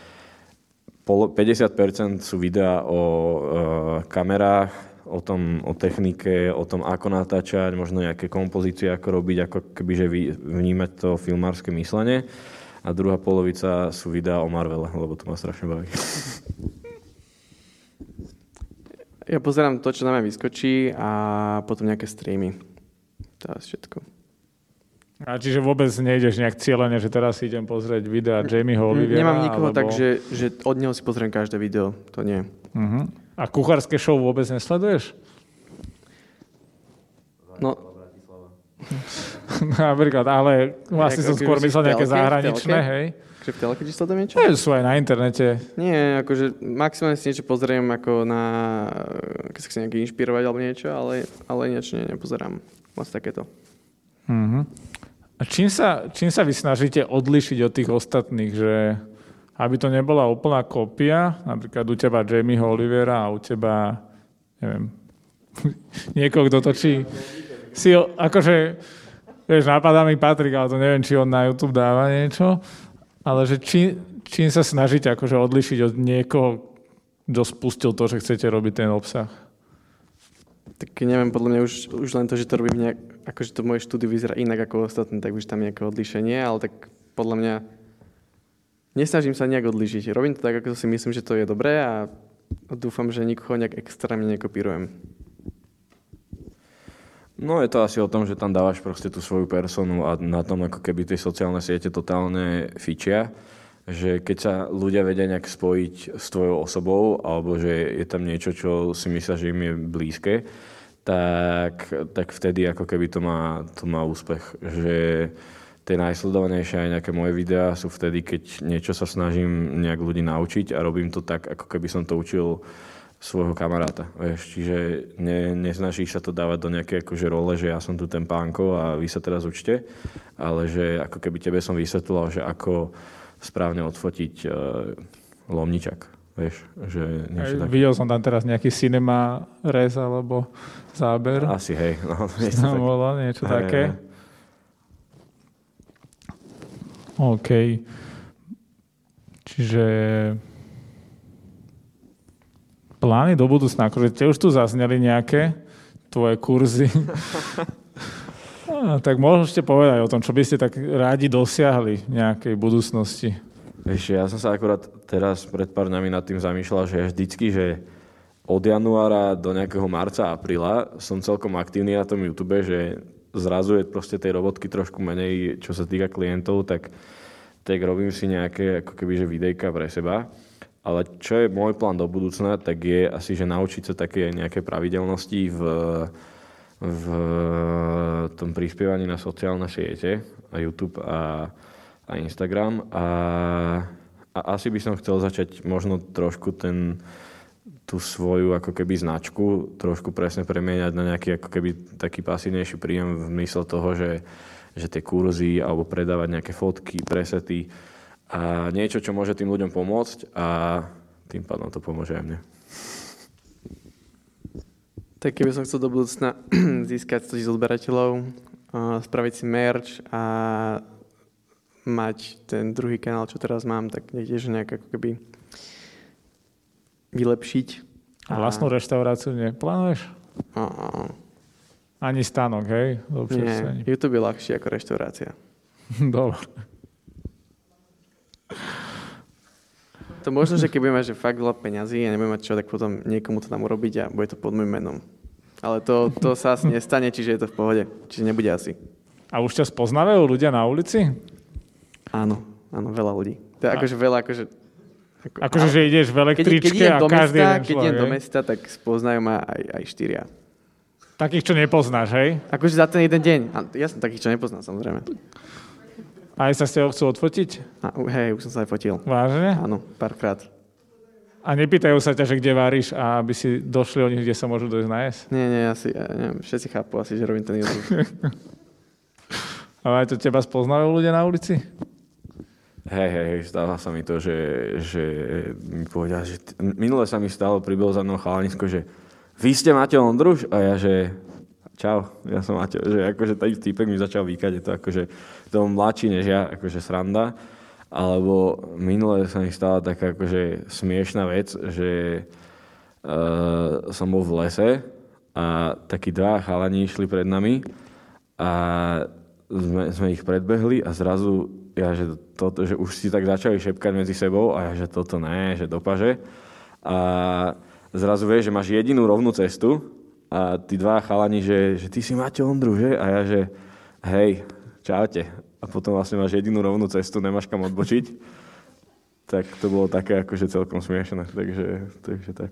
[SPEAKER 3] 50% sú videá o kamerách, o technike, o tom, ako natáčať, možno nejaké kompozície, ako robiť, ako kebyže vnímať to filmárske myslenie. A druhá polovica sú videá o Marvele, lebo to ma strašne baví.
[SPEAKER 2] Ja pozerám to, čo na mňa vyskočí a potom nejaké streamy. To je všetko.
[SPEAKER 1] A čiže vôbec nejdeš nejak cieľene, že teraz si idem pozrieť videa Jamieho Olivera?
[SPEAKER 2] Nemám nikoho
[SPEAKER 1] alebo...
[SPEAKER 2] tak, že od neho si pozriem každé video. To nie.
[SPEAKER 1] Uh-huh. A kuchárske show vôbec nesleduješ?
[SPEAKER 2] No.
[SPEAKER 1] Napríklad, ale vlastne som skôr myslel nejaké zahraničné, hej?
[SPEAKER 2] Že v telke ti sledujem niečo?
[SPEAKER 1] Sú aj na internete.
[SPEAKER 2] Nie, akože maximálne si niečo pozriem ako na... keď sa chcem nejaké inšpirovať alebo niečo, ale niečo nepozerám. Vlastne takéto.
[SPEAKER 1] Uh-huh. A čím sa vy snažíte odlišiť od tých ostatných, že aby to nebola úplná kópia, napríklad u teba Jamieho Olivera a u teba, neviem, niekoho, kto točí si, akože, vieš, napadá mi Patrik, ale to neviem, či on na YouTube dáva niečo, ale že čím sa snažíte akože odlišiť od niekoho, kto spustil to, že chcete robiť ten obsah?
[SPEAKER 2] Tak neviem, podľa mňa už len to, že to robím nejak, akože to moje štúdiu vyzerá inak ako ostatné, tak už tam nejaké odlišenie, ale tak podľa mňa nesnažím sa nejak odlišiť. Robím to tak, ako si myslím, že to je dobré a dúfam, že nikoho nejak extrémne nekopírujem.
[SPEAKER 3] No je to asi o tom, že tam dávaš proste tú svoju personu a na tom ako keby tie sociálne siete totálne fičia, že keď sa ľudia vedia nejak spojiť s tvojou osobou alebo že je tam niečo, čo si myslia, že im je blízke, tak vtedy ako keby to má úspech. Že tie najsledovanejšie aj nejaké moje videá sú vtedy, keď niečo sa snažím nejak ľudí naučiť a robím to tak, ako keby som to učil svojho kamaráta. Vieš, čiže nesnažíš sa to dávať do nejaké akože role, že ja som tu ten pánko a vy sa teraz učte, ale že ako keby tebe som vysvetlil, že ako správne odfotiť lomničak. Vieš, že niečo také.
[SPEAKER 1] Videl som tam teraz nejaký cinema rez alebo záber.
[SPEAKER 3] Asi, hej. No,
[SPEAKER 1] tam bolo niečo také. OK. Čiže plány do budúcna, akože tie už tu zazneli nejaké tvoje kurzy. Tak môžete povedať o tom, čo by ste tak rádi dosiahli v nejakej budúcnosti.
[SPEAKER 3] Vieš, ja som sa akurát teraz pred pár dňami nad tým zamýšľal, že vždycky, že od januára do nejakého marca, apríla som celkom aktívny na tom YouTube, že zrazu je proste tej robotky trošku menej, čo sa týka klientov, tak robím si nejaké ako keby, že videjka pre seba. Ale čo je môj plán do budúcna, tak je asi, že naučiť sa také nejaké pravidelnosti v tom prispievaní na sociálne siete, a YouTube a Instagram. A asi by som chcel začať možno trošku tú svoju ako keby značku trošku presne premieňať na nejaký ako keby taký pasívnejší príjem v mysle toho, že tie kurzy alebo predávať nejaké fotky, presety a niečo, čo môže tým ľuďom pomôcť a tým pádom to pomôže aj mne.
[SPEAKER 2] Tak keby som chcel do budúcna získať 100 000 odberateľov, spraviť si merch a mať ten druhý kanál, čo teraz mám, tak niekde, že nejak ako keby vylepšiť.
[SPEAKER 1] A vlastnú reštauráciu neplánuješ? Ani stánok, hej?
[SPEAKER 2] Nie, YouTube je ľahšie ako reštaurácia.
[SPEAKER 1] Dobre.
[SPEAKER 2] To možno, že keď budem mať že fakt veľa peňazí a nebudem mať čo, tak potom niekomu to tam urobiť a bude to pod môjim menom. Ale to sa asi nestane, čiže je to v pohode. Čiže nebude asi.
[SPEAKER 1] A už ťa spoznávajú ľudia na ulici?
[SPEAKER 2] Áno, veľa ľudí. To je akože veľa, akože...
[SPEAKER 1] Akože, že ideš v električke a každý jeden človek,
[SPEAKER 2] keď idem do mesta, tak spoznajú ma aj 4.
[SPEAKER 1] Takých, čo nepoznáš, hej?
[SPEAKER 2] Akože za ten jeden deň. Ja som takých, čo nepoznám, samozrejme.
[SPEAKER 1] A aj sa s tebou chcú odfotiť?
[SPEAKER 2] Hej, už som sa aj fotil.
[SPEAKER 1] Vážne?
[SPEAKER 2] Áno, párkrát.
[SPEAKER 1] A nepýtajú sa ťa, že kde varíš a aby si došli oni, kde sa môžu dojsť nájsť?
[SPEAKER 2] Nie, neviem, všetci chápu asi, že robím ten YouTube.
[SPEAKER 1] Ale aj to teba spoznajú ľudia na ulici?
[SPEAKER 3] Hej, stáva sa mi to, že mi povedal, že minule sa mi stalo, pribol za mnou chalanisko, že vy ste Mateo Ondruš? A ja, že čau, ja som Mateo, že akože ten týpek mi začal vykať, je to akože to mladší než ja, akože sranda. Alebo minule sa mi stala taká akože smiešná vec, že som bol v lese a takí 2 chalani išli pred nami a sme ich predbehli a zrazu že už si tak začali šepkať medzi sebou a ja, že toto ne, že dopaže. A zrazu vieš, že máš jedinú rovnú cestu a tí 2 chalani, že ty si Mateo Ondruš, že? A ja, že hej, čaute. A potom vlastne máš jedinú rovnú cestu, nemáš kam odbočiť. Tak to bolo také akože celkom smiešné. Takže tak.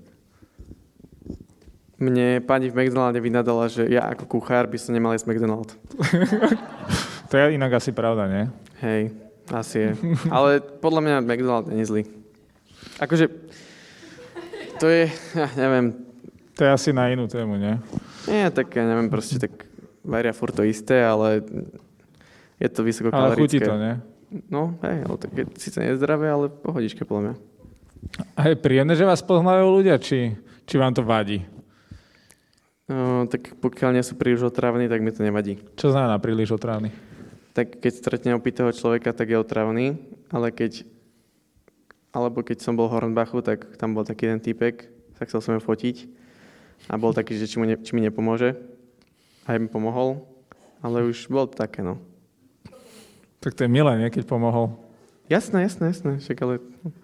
[SPEAKER 2] Mne pani v McDonalde vynadala, že ja ako kuchár by som nemal jesť McDonald.
[SPEAKER 1] To je inak asi pravda, nie?
[SPEAKER 2] Hej, asi je. Ale podľa mňa McDonald nie je zlý. Akože, to je, ja neviem.
[SPEAKER 1] To je asi na inú tému, nie?
[SPEAKER 2] Nie, tak ja neviem, proste tak varia furt to isté, ale je to vysokokalorické.
[SPEAKER 1] Ale chutí to, nie?
[SPEAKER 2] No, hej, ale tak je síce nezdravé, ale pohodičke podľa mňa.
[SPEAKER 1] A je príjemné, že vás poznajú ľudia, či vám to vadí?
[SPEAKER 2] No, tak pokiaľ nie sú príliš otrávni, tak mi to nevadí.
[SPEAKER 1] Čo znamená príliš otrávny?
[SPEAKER 2] Tak keď stretnem opitého človeka, tak je otrávny, ale keď som bol v Hornbachu, tak tam bol taký jeden týpek, sa chcel som ho fotiť a bol taký, že či mi nepomôže. Aj mi pomohol, ale už bol to také, no.
[SPEAKER 1] Tak to je milé, nie, keď pomohol.
[SPEAKER 2] Jasné, však ale...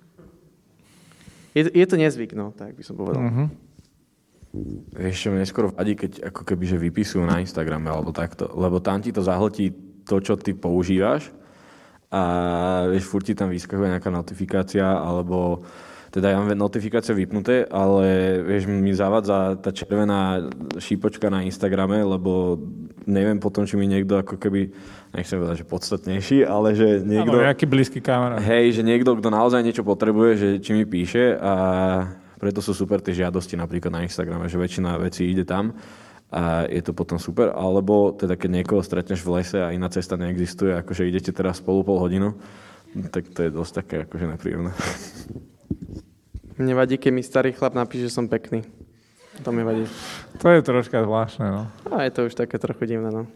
[SPEAKER 2] Je to nezvyk, no, tak by som povedal.
[SPEAKER 1] Uh-huh.
[SPEAKER 3] Vieš, čo mne skoro vadí, keď ako keby, že vypisujú na Instagrame alebo takto, lebo tam ti to zahltí to, čo ty používaš a vieš, furt ti tam vyskakuje nejaká notifikácia alebo teda ja mám notifikácie vypnuté, ale vieš, mi zavadza tá červená šípočka na Instagrame, lebo neviem potom, či mi niekto ako keby, nechcem povedať, že podstatnejší, ale že niekto...
[SPEAKER 1] Áno, nejaký blízky kamarát.
[SPEAKER 3] Hej, že niekto, kto naozaj niečo potrebuje, že či mi píše a preto sú super tie žiadosti napríklad na Instagrame, že väčšina vecí ide tam a je to potom super. Alebo teda keď niekoho stretneš v lese a iná cesta neexistuje, akože idete teraz spolu pol hodinu, tak to je dosť také akože nepríjemné.
[SPEAKER 2] Mne vadí, keď mi starý chlap napíše, že som pekný. To mi vadí.
[SPEAKER 1] To je troška zvláštne, no.
[SPEAKER 2] A je to už také trochu divné, no.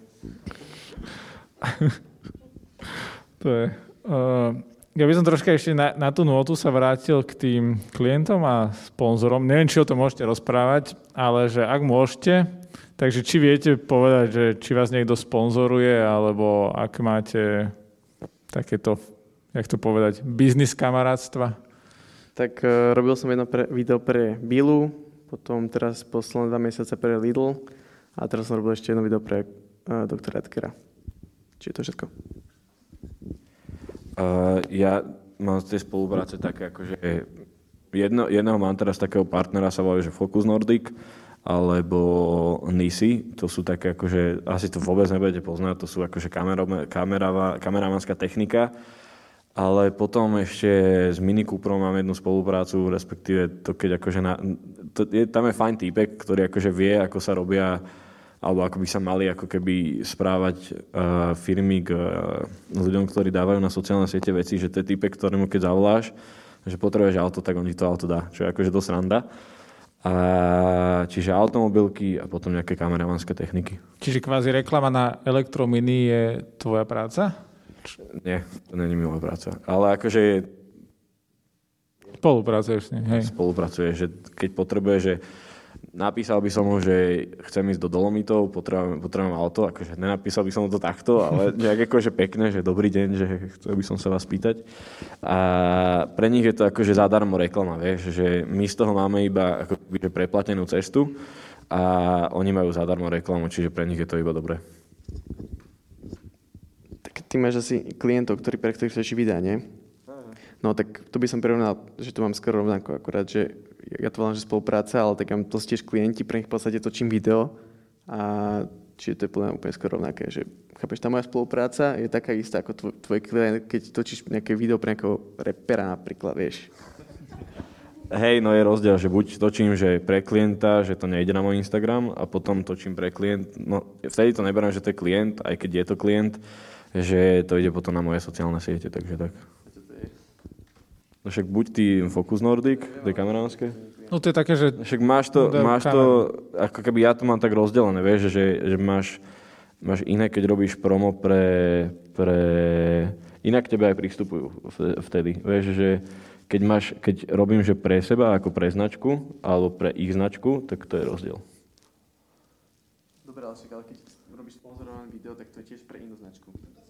[SPEAKER 1] To je... Ja by som troška ešte na tú notu sa vrátil k tým klientom a sponzorom. Neviem, či o tom môžete rozprávať, ale že ak môžete, takže či viete povedať, že či vás niekto sponzoruje, alebo ak máte takéto, jak to povedať, biznis kamarátstva?
[SPEAKER 2] Tak robil som jedno video pre Bilu, potom teraz posledné 2 mesiace pre Lidl a teraz som robil ešte jedno video pre doktora Edgara. Čiže to všetko.
[SPEAKER 3] Ja mám z tej spolupráce také akože jedného mám teraz takého partnera, sa volá, že Focus Nordic alebo Nisi, to sú také akože, asi to vôbec nebudete poznať, to sú akože kameramánska technika, ale potom ešte s Mini Cooperom mám jednu spoluprácu, respektíve to keď akože tam je fajn týpek, ktorý akože vie, ako sa robia alebo ako by sa mali ako keby správať firmy k ľuďom, ktorí dávajú na sociálne siete veci, že to je týpek, ktorému keď zavoláš, že potrebuješ auto, tak on ti to auto dá, čo je akože dosť randa. A čiže automobilky a potom nejaké kameramanské techniky.
[SPEAKER 1] Čiže kvázi reklama na Elektromini je tvoja práca?
[SPEAKER 3] Nie, to není moja práca. Ale akože
[SPEAKER 1] Spolupracuješ s ním, hej.
[SPEAKER 3] spolupracuje, že keď potrebuje, že napísal by som mu, že chcem ísť do Dolomitov, potrebujem auto, akože nenapísal by som mu to takto, ale nejak akože pekné, že dobrý deň, že chcel by som sa vás pýtať. A pre nich je to akože zadarmo reklama, vieš, že my z toho máme iba akože preplatenú cestu a oni majú zadarmo reklamu, čiže pre nich je to iba dobré.
[SPEAKER 2] Tak ty máš asi klientov, pre ktorých točí videa, nie? No tak to by som prirovnal, že to mám skoro rovnako, akurát, že ja to volám, že spolupráca, ale tak mám to tiež klienti, pre nich v podstate točím video a čiže to je podľa mňa úplne skoro rovnaké, že chápeš, tá moja spolupráca je taká istá ako tvoj klient, keď točíš nejaké video pre nejakého repera napríklad, vieš.
[SPEAKER 3] Hej, no je rozdiel, že buď točím, že pre klienta, že to nejde na môj Instagram a potom točím pre klient, no vtedy to neberiem, že to je klient, aj keď je to klient, že to ide potom na moje sociálne siete, takže tak. No však buď ty Focus Nordic, tie kameránske.
[SPEAKER 1] No to je také, že...
[SPEAKER 3] Však máš to, ako keby ja to mám tak rozdelené, vieš, že máš iné, keď robíš promo pre... Inak tebe aj pristupujú vtedy, vieš, že keď robím, že pre seba, ako pre značku, alebo pre ich značku, tak to je rozdiel.
[SPEAKER 2] Dobre, ale keď robíš sponzorované video, tak to je tiež pre inú značku.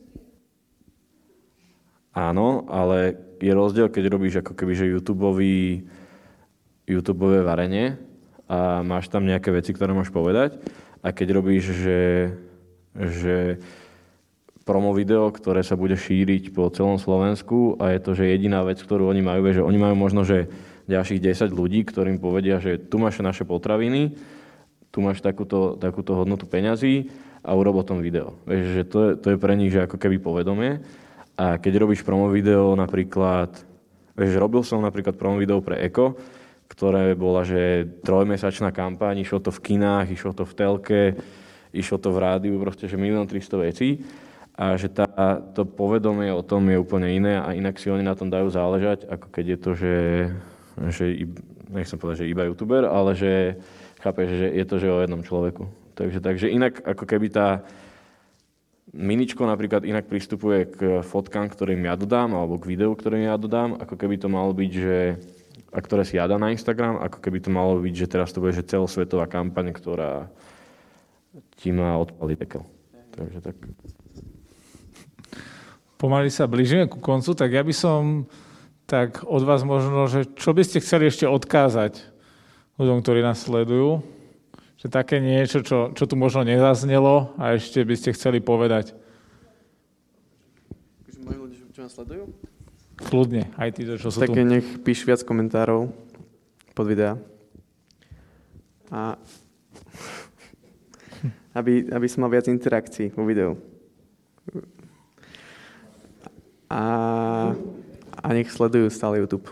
[SPEAKER 3] Áno, ale je rozdiel, keď robíš ako keby, že YouTubeové varenie a máš tam nejaké veci, ktoré máš povedať a keď robíš, že promo video, ktoré sa bude šíriť po celom Slovensku a je to, že jediná vec, ktorú oni majú, je, že oni majú možno, že ďalších 10 ľudí, ktorým povedia, že tu máš naše potraviny, tu máš takúto hodnotu peňazí a urob o tom video. Vieš, že to je pre nich, že ako keby povedomie. A keď robíš promo video napríklad, vieš, robil som napríklad promo video pre Eko, ktoré bola, že 3-mesačná kampaň, išlo to v kinách, išlo to v telke, išlo to v rádiu, proste, že 1 300 000 vecí. A že to povedomie o tom je úplne iné a inak si oni na tom dajú záležať, ako keď je to, že nechcem povedať, že iba youtuber, ale že chápeš, že je to, že o jednom človeku. Takže inak ako keby tá Miničko napríklad inak pristupuje k fotkám, ktorým ja dodám, alebo k videu, ktorým ja dodám, ako keby to malo byť, že a ktoré si ja dám na Instagram, ako keby to malo byť, že teraz to bude že celosvetová kampaň, ktorá ti má odpaliť tekel. Takže tak.
[SPEAKER 1] Pomaly sa blížime ku koncu, tak ja by som tak od vás možno, že čo by ste chceli ešte odkázať ľuďom, ktorí nás sledujú? Že také niečo, čo tu možno nezaznelo a ešte by ste chceli povedať.
[SPEAKER 2] Takže moji ľudia, čo nás sledujú?
[SPEAKER 1] Kľudne, aj tí, čo sú tu.
[SPEAKER 2] Tak nech píš viac komentárov pod videá. A aby som mal viac interakcií vo videu. A nech sledujú stále YouTube.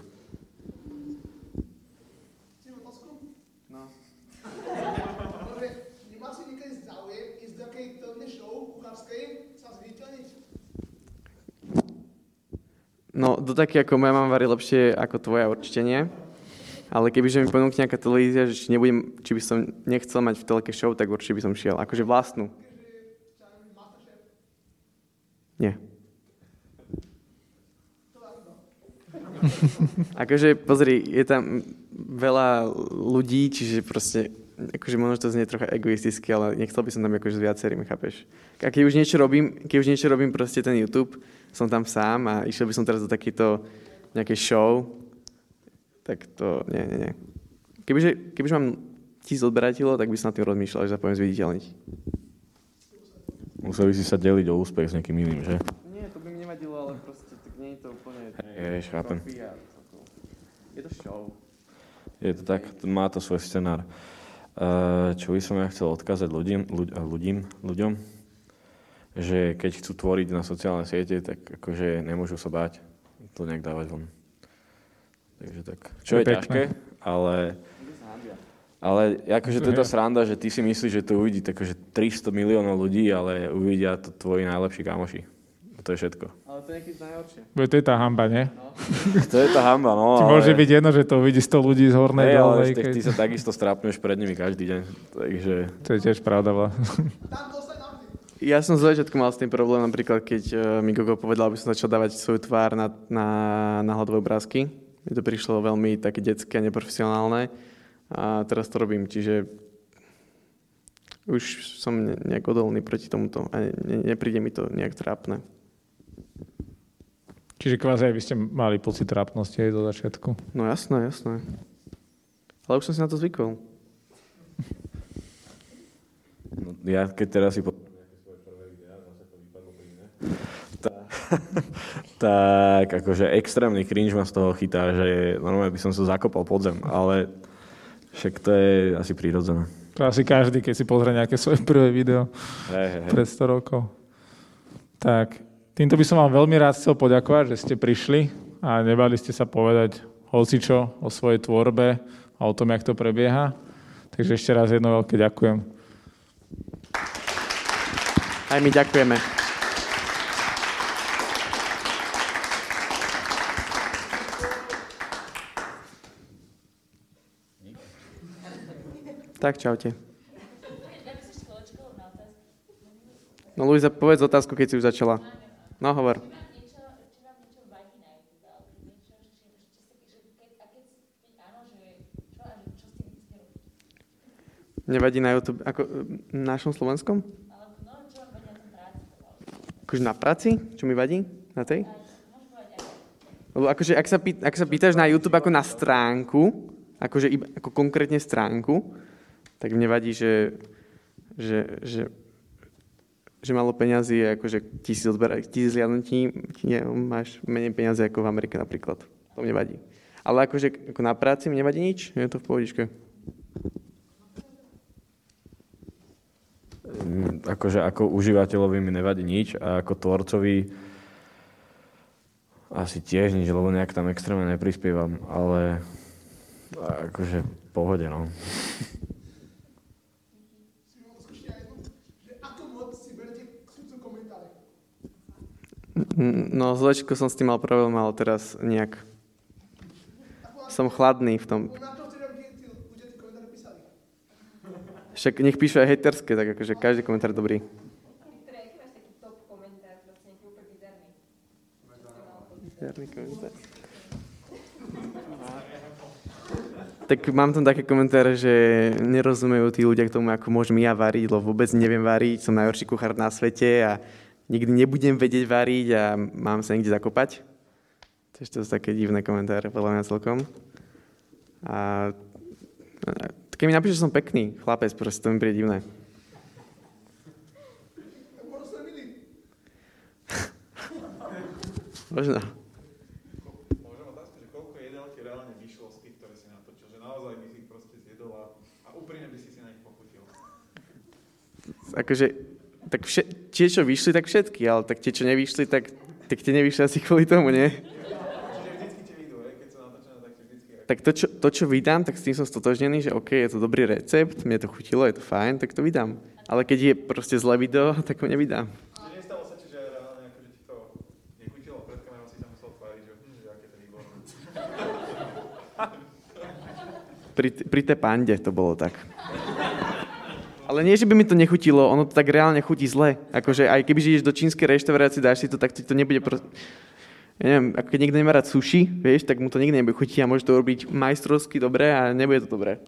[SPEAKER 2] No, do také ako moja mama varí lepšie ako tvoja, určite nie. Ale kebyže mi ponúkne nejaká televízia, že či by som nechcel mať v telke show, tak určite by som šiel. Akože vlastnú. Nie. Akože, pozri, je tam veľa ľudí, čiže proste, akože možno to znie trocha egoisticky, ale nechcel by som tam akože s viacerými, chápeš? A keď už niečo robím proste ten YouTube, som tam sám a išiel by som teraz do takýto nejakej show, tak to nie. Kebyže mám 1000 odberateľov, tak by som na tým rozmýšľal, že sa poviem zviditeľniť.
[SPEAKER 3] Museli si sa deliť o úspech s niekým iným, že?
[SPEAKER 2] Nie, to by mi nevadilo, ale proste tak nie je to úplne...
[SPEAKER 3] Hej, chápem.
[SPEAKER 2] Je to show.
[SPEAKER 3] Je to tak, má to svoj scenár. Čo by som ja chcel odkázať ľuďom, že keď chcú tvoriť na sociálne siete, tak akože nemôžu sa báť to nejak dávať von. Takže tak. Čo je ťažké, ale akože to je tá sranda, že ty si myslíš, že to uvidí akože 300 miliónov ľudí, ale uvidia to tvoji najlepší kamoši. A to je všetko.
[SPEAKER 2] Ale to niekedy najhoršie.
[SPEAKER 1] To je tá hamba, nie?
[SPEAKER 3] To je tá hamba, no.
[SPEAKER 1] Ti môže byť jedno, že to vidí 100 ľudí z hornej dolnej.
[SPEAKER 3] Ale ty sa takisto strápneš pred nimi každý deň, takže...
[SPEAKER 1] To je tiež pravda.
[SPEAKER 2] Ja som z začiatku mal s tým problém, napríklad keď mi Gogo povedal, aby som začal dávať svoju tvár na hľadové obrázky. Mi to prišlo veľmi také detské a neprofesionálne a teraz to robím, čiže už som nejak odolný proti tomuto a nepríde mi to nejak trápne.
[SPEAKER 1] Čiže kvázi aj vy ste mali pocit trápnosti aj do začiatku?
[SPEAKER 2] No jasné. Ale už som si na to zvykol.
[SPEAKER 3] No, ja keď teraz si tak akože extrémny cringe ma z toho chytá, že normálne by som sa zakopal pod zem, ale však to je asi prirodzené.
[SPEAKER 1] To asi každý, keď si pozrie nejaké svoje prvé video pred 100 rokov. Tak, týmto by som vám veľmi rád chcel poďakovať, že ste prišli a nebali ste sa povedať hocičo o svojej tvorbe a o tom, jak to prebieha. Takže ešte raz jedno veľké ďakujem.
[SPEAKER 2] Aj my ďakujeme. Tak, čaute. No, Luisa, povedz otázku, keď si už začala. No, hovor. Nevadí na YouTube, ako na našom slovenskom? Akože na práci? Čo mi vadí? Na tej? Lebo akože, ak sa pýtaš na YouTube ako na stránku, akože ako konkrétne stránku, tak mne vadí, že málo peňazí je akože 1000 zliadnutí, máš menej peňazí ako v Amerike napríklad. To mne vadí. Ale akože ako na práci mne nevadí nič, je to v pohodičke.
[SPEAKER 3] Akože ako užívateľovi mi nevadí nič a ako tvorcovi asi tiež nič, lebo nejak tam extrémne neprispievam, ale akože v pohode, no.
[SPEAKER 2] No, z začiatku som s tým mal problém, ale teraz nejak som chladný v tom. Však nech píšu aj hejterské, tak akože každý komentár dobrý. Bizarný komentár. Tak mám tam také komentáre, že nerozumejú tí ľudia k tomu, ako môžem ja variť, lebo vôbec neviem variť, som najhorší kuchár na svete a nikdy nebudem vedieť variť a mám sa niekde zakopať. Takže to sú také divné komentáre, podľa mňa celkom. A keď mi napíše, že som pekný chlapec, proste to mi príde divné. Možno.
[SPEAKER 4] Môžem otázku, že koľko jedál ti reálne vyšlo z tých, ktoré si natočil? Že naozaj by si ich proste zjedol a úprimne by si na nich pochutil?
[SPEAKER 2] Akože, tak tie, čo vyšli, tak všetky, ale tak tie, čo nevyšli, tak tie nevyšli asi kvôli tomu, nie?
[SPEAKER 4] Čiže vždycky tie vyjdú, keď sú natočené, tak tie vždycky...
[SPEAKER 2] Tak to, čo vydám, tak s tým som stotožnený, že OK, je to dobrý recept, mne to chutilo, je to fajn, tak to vydám. Ale keď je proste zlé video, tak ho nevydám.
[SPEAKER 4] Čiže nestalo sa ti, že reálne akože ti to nechutilo, pred kamerou si sa musel tváriť, že aké to je výborné.
[SPEAKER 2] Pri tej pande to bolo tak. Ale nie, že by mi to nechutilo, ono to tak reálne chutí zle. Akože aj keby ideš do čínskej reštaurácie, dáš si to, tak ti to nebude ja neviem, ako keď niekto nemá rád sushi, vieš, tak mu to nikdy nebude chutiť a môže to robiť majstrovsky dobre a nebude to dobré.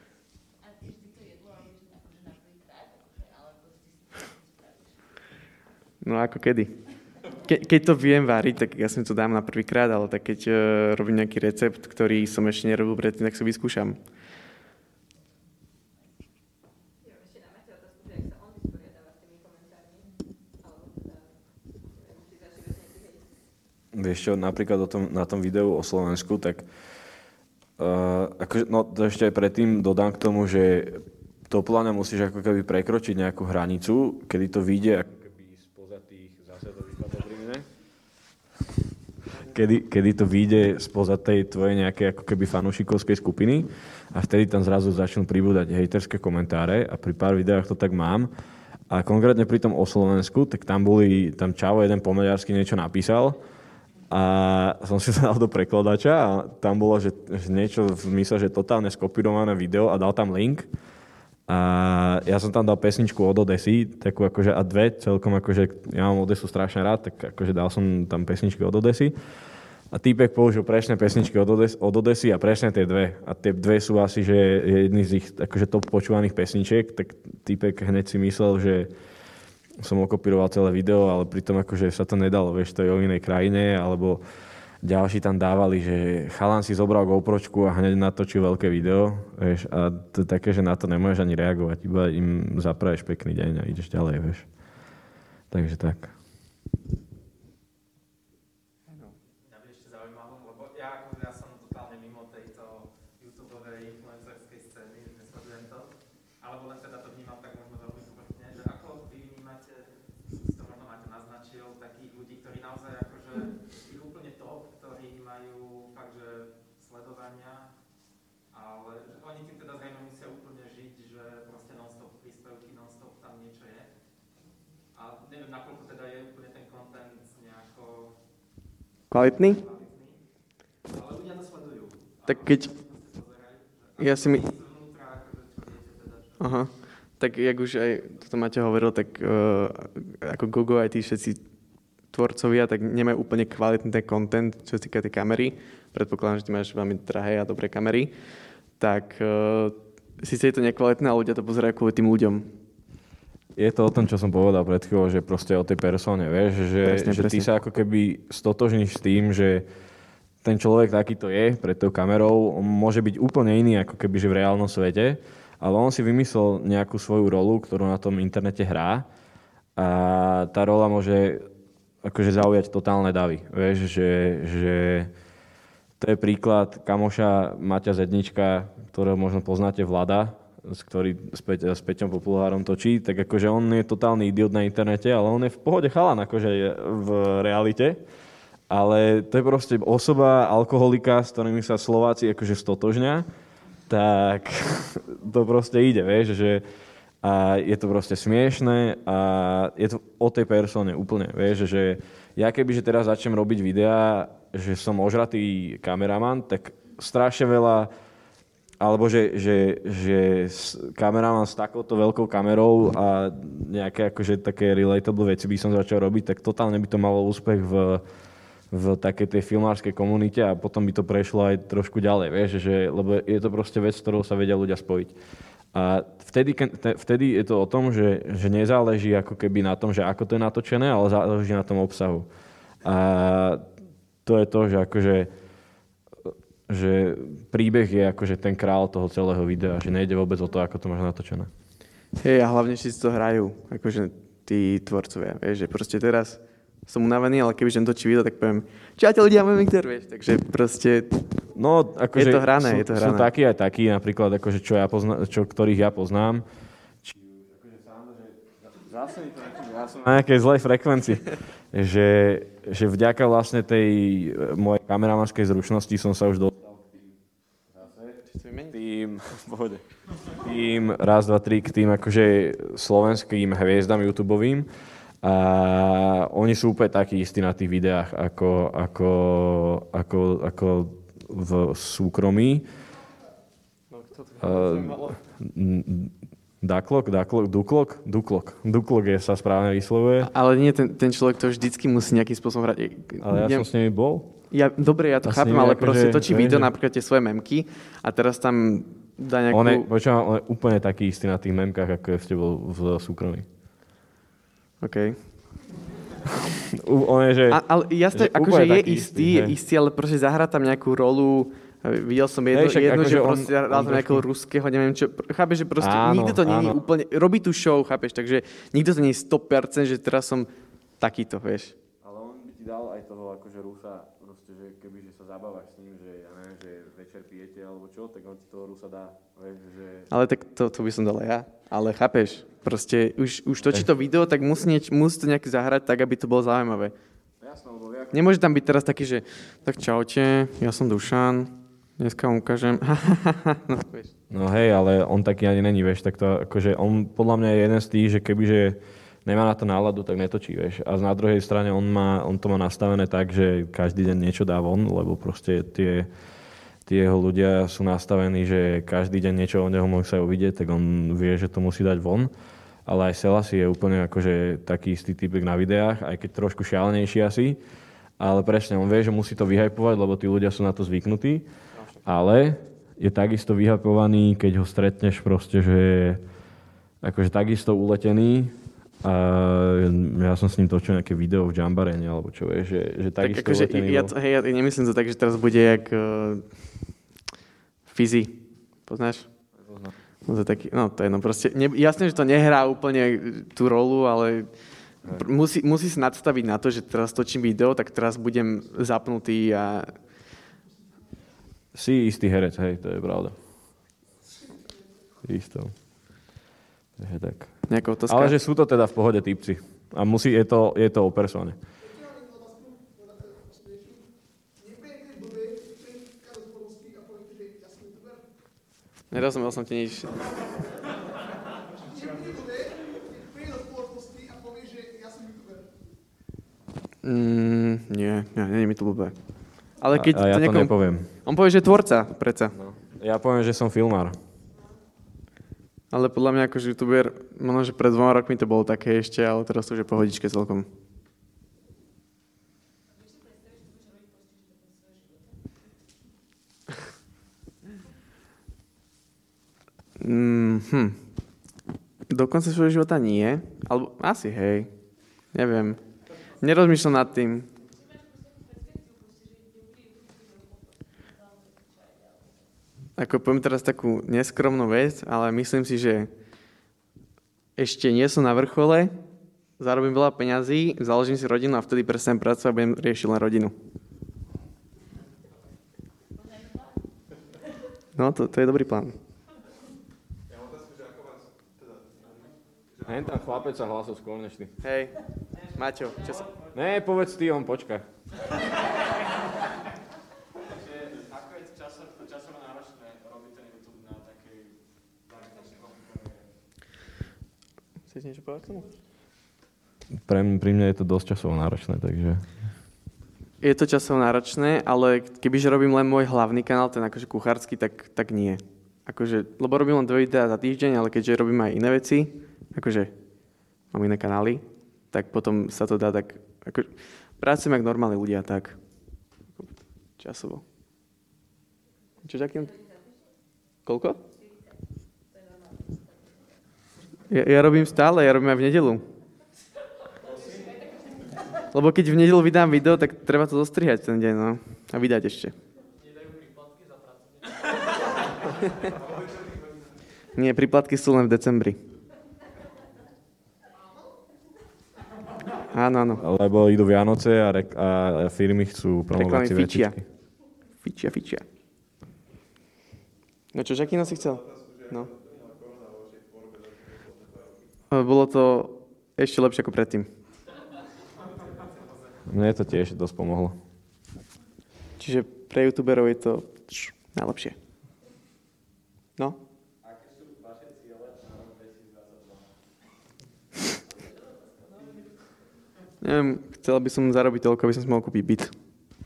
[SPEAKER 2] No ako kedy? Keď to viem variť, tak ja si to dám na prvýkrát, ale tak keď robím nejaký recept, ktorý som ešte nerobil predtým, tak si vyskúšam.
[SPEAKER 3] Vieš čo, napríklad na tom videu o Slovensku, tak akože, no to ešte aj predtým dodám k tomu, že to podľa mňa musíš ako keby prekročiť nejakú hranicu, kedy to vyjde ako keby spoza tých zásadových patovrín, kedy to vyjde spoza tej tvojej nejakej ako keby fanúšikovskej skupiny a vtedy tam zrazu začnú pribúdať hejterské komentáre a pri pár videách to tak mám A konkrétne pri tom o Slovensku, tak tam Čavo jeden po maďarsky niečo napísal a som si dal do prekladača a tam bolo, že niečo v zmysle, že totálne skopírované video a dal tam link. A ja som tam dal pesničku od Odessy, takú akože a dve, celkom akože, ja mám Odessu strašne rád, tak akože dal som tam pesničky od Odessy. A týpek použil presne pesničky od Odessy a presne tie dve. A tie dve sú asi, že jedný z ich akože top počúvaných pesničiek, tak týpek hneď si myslel, že som okopíroval celé video, ale pritom akože sa to nedalo, vieš, to je o inej krajine, alebo ďalší tam dávali, že chalan si zobral GoPročku a hneď natočil veľké video, vieš, a to je také, že na to nemôžeš ani reagovať, iba im zapraješ pekný deň a ideš ďalej, vieš. Takže tak.
[SPEAKER 2] Kvalitný? Ale ľudia to sledujú. Tak keď... Ja si Aha. Tak jak už aj toto Maťo hovoril, tak ako Gogo aj tí všetci tvorcovia, tak nemajú úplne kvalitný ten content, čo sa týka tej kamery. Predpokladám, že ty máš veľmi drahé a dobré kamery. Tak síce je to nekvalitné, ale ľudia to pozerajú kvôli tým ľuďom.
[SPEAKER 3] Je to o tom, čo som povedal pred chvíľou, že proste o tej persone, vieš, že ty sa ako keby stotožníš s tým, že ten človek takýto je pred tou kamerou, on môže byť úplne iný ako keby že v reálnom svete, ale on si vymyslel nejakú svoju rolu, ktorú na tom internete hrá a tá rola môže akože zaujať totálne davy, vieš, že to je príklad kamoša Maťa Zednička, ktorého možno poznáte, Vlada, ktorý s Peťom Populárom točí, tak akože on je totálny idiot na internete, ale on je v pohode chalan akože v realite. Ale to je proste osoba, alkoholika, s ktorými sa Slováci akože stotožňa, tak to proste ide, vieš, že a je to proste smiešné a je to o tej persone úplne, vieš, že ja kebyže teraz začnem robiť videá, že som ožratý kameraman, tak strašne veľa alebo že kameraman s takouto veľkou kamerou a nejaké akože také relatable veci by som začal robiť, tak totálne by to malo úspech v takej tej filmárskej komunite a potom by to prešlo aj trošku ďalej, vieš, lebo je to proste vec, s ktorou sa vedia ľudia spojiť. A vtedy je to o tom, že nezáleží ako keby na tom, že ako to je natočené, ale záleží na tom obsahu. A to je to, že akože že príbeh je akože ten král toho celého videa, že nejde vôbec o to, ako to máš natočené.
[SPEAKER 2] Hej, a hlavne si to hrajú, akože tí tvorcovia, vieš, že proste teraz som unavený, ale kebyže točí video, tak poviem, čaute ľudia, môj Viktor, vieš, takže proste
[SPEAKER 3] no, akože
[SPEAKER 2] je to hrané, je to hrané.
[SPEAKER 3] Sú takí aj takí, napríklad, akože ktorých ja poznám. Zase ja som na nejakej zlej frekvencii, že vďaka vlastne tej mojej kameramanskej zručnosti som sa už dostal tým raz, dva, tri, k tým akože slovenským hviezdam YouTubeovým a oni sú úplne takí istí na tých videách ako v súkromí. Duklok je sa správne vyslovuje.
[SPEAKER 2] Ale nie, ten človek to vždycky musí nejakým spôsobom hrať.
[SPEAKER 3] Ale ja som s nimi bol.
[SPEAKER 2] Dobre, ja to chápem, ale proste točí video napríklad tie svoje memky a teraz tam dá nejakú...
[SPEAKER 3] On je úplne taký istý na tých memkách, ako je v tebou v súkromí.
[SPEAKER 2] OK.
[SPEAKER 3] On je, že...
[SPEAKER 2] Ale jasne, akože je istý, ale proste zahrá tam nejakú rolu. Videl som jednu, že proste dal tam nejakého ruského, neviem čo. Chápeš, že proste nikto to nie je úplne... Robí tú show, chápeš, takže nikto to nie je 100%, že teraz som takýto, vieš.
[SPEAKER 3] Ale on by ti dal aj toho akože Rusa, proste, že keby že sa zabávaš s ním, že ja neviem, že večer pijete alebo čo, tak on ti toho Rusa dá, vieš, že... Ale
[SPEAKER 2] tak to by som dal ja. Ale chápeš, proste už točí to video, tak musí to nejak zahrať tak, aby to bolo zaujímavé.
[SPEAKER 3] Jasné, lebo ja...
[SPEAKER 2] Nemôže tam byť teraz taký, že tak čaute, ja som Dušan, dneska vám ukážem. No, vieš.
[SPEAKER 3] No hej, ale on taký ani není, vieš, tak to akože on podľa mňa je jeden z tých, že kebyže nemá na to náladu, tak netočí, vieš. A na druhej strane on to má nastavené tak, že každý deň niečo dá von, lebo proste tie jeho ľudia sú nastavení, že každý deň niečo o neho sa uvidieť, tak on vie, že to musí dať von. Ale aj Selassie je úplne akože taký istý typek na videách, aj keď trošku šialenejší asi. Ale presne, on vie, že musí to vyhypovať, lebo tí ľudia sú na to zvyknutí. Ale je takisto vyhypovaný, keď ho stretneš proste, že je akože takisto uletený. A ja som s ním točil nejaké video v Jambarene, alebo čo vieš, že takisto
[SPEAKER 2] tak akože
[SPEAKER 3] uletený bol.
[SPEAKER 2] ja nemyslím to tak, že teraz bude jak Fizzy. Poznáš? No to je taký, no to je no proste, jasne, že to nehrá úplne tú rolu, ale musí sa nadstaviť na to, že teraz točím video, tak teraz budem zapnutý a...
[SPEAKER 3] Si istý herec, hej, to je pravda. Isto. Takže tak.
[SPEAKER 2] Nejaká otázka?
[SPEAKER 3] Ale že sú to teda v pohode typci. A je to o persone.
[SPEAKER 2] Nerozumel som ti nič. Nie je mi to blbé. Ale keď
[SPEAKER 3] a ja to nepoviem.
[SPEAKER 2] On povie, že je tvorca, predsa.
[SPEAKER 3] No. Ja poviem, že som filmár.
[SPEAKER 2] Ale podľa mňa ako youtuber, možno, že pred 2 rokmi to bolo také ešte, ale teraz to už je pohodičke celkom. Do konca svojho života nie, alebo asi hej, neviem. Nerozmýšľam nad tým. Ako poviem teraz takú neskromnú vec, ale myslím si, že ešte nie som na vrchole, zarobím veľa peňazí, založím si rodinu a vtedy prestanem pracovať a budem riešiť len rodinu. No, to je dobrý plán.
[SPEAKER 3] Hen tam chlapec sa hlásil skôr než ty.
[SPEAKER 2] Hej, Maťo, čo sa...
[SPEAKER 3] Ne, povedz ty, on počka.
[SPEAKER 5] Ako je časovo náročné robiť ten YouTube na takej
[SPEAKER 2] Chceš niečo povedať k tomu?
[SPEAKER 3] Pri mne je to dosť časovo náročné, takže...
[SPEAKER 2] Je to časovo náročné, ale kebyže robím len môj hlavný kanál, ten akože kuchársky, tak nie. Akože, lebo robím len 2 videá za týždeň, ale keďže robím aj iné veci, akože mám iné kanály, tak potom sa to dá tak... Akože, pracujem jak normálni ľudia, tak časovo. Čo takým? Koľko? Ja robím stále, ja robím aj v nedeľu. Lebo keď v nedeľu vydám video, tak treba to zostrihať ten deň, no. A vydať ešte.
[SPEAKER 5] Nedajú príplatky za prácu?
[SPEAKER 2] Nie, príplatky sú len v decembri. Áno.
[SPEAKER 3] Lebo idú Vianoce a firmy chcú promovať si
[SPEAKER 2] fičia.
[SPEAKER 3] vecičky.
[SPEAKER 2] Fičia. No čo, Žakino si chcel? No. Bolo to ešte lepšie ako predtým.
[SPEAKER 3] Mne to tiež dosť pomohlo.
[SPEAKER 2] Čiže pre youtuberov je to najlepšie. No?
[SPEAKER 5] Aké sú vaše ciele na rok 2022?
[SPEAKER 2] Neviem, chcel by som zarobiť toľko, aby som si mohol kúpiť byt.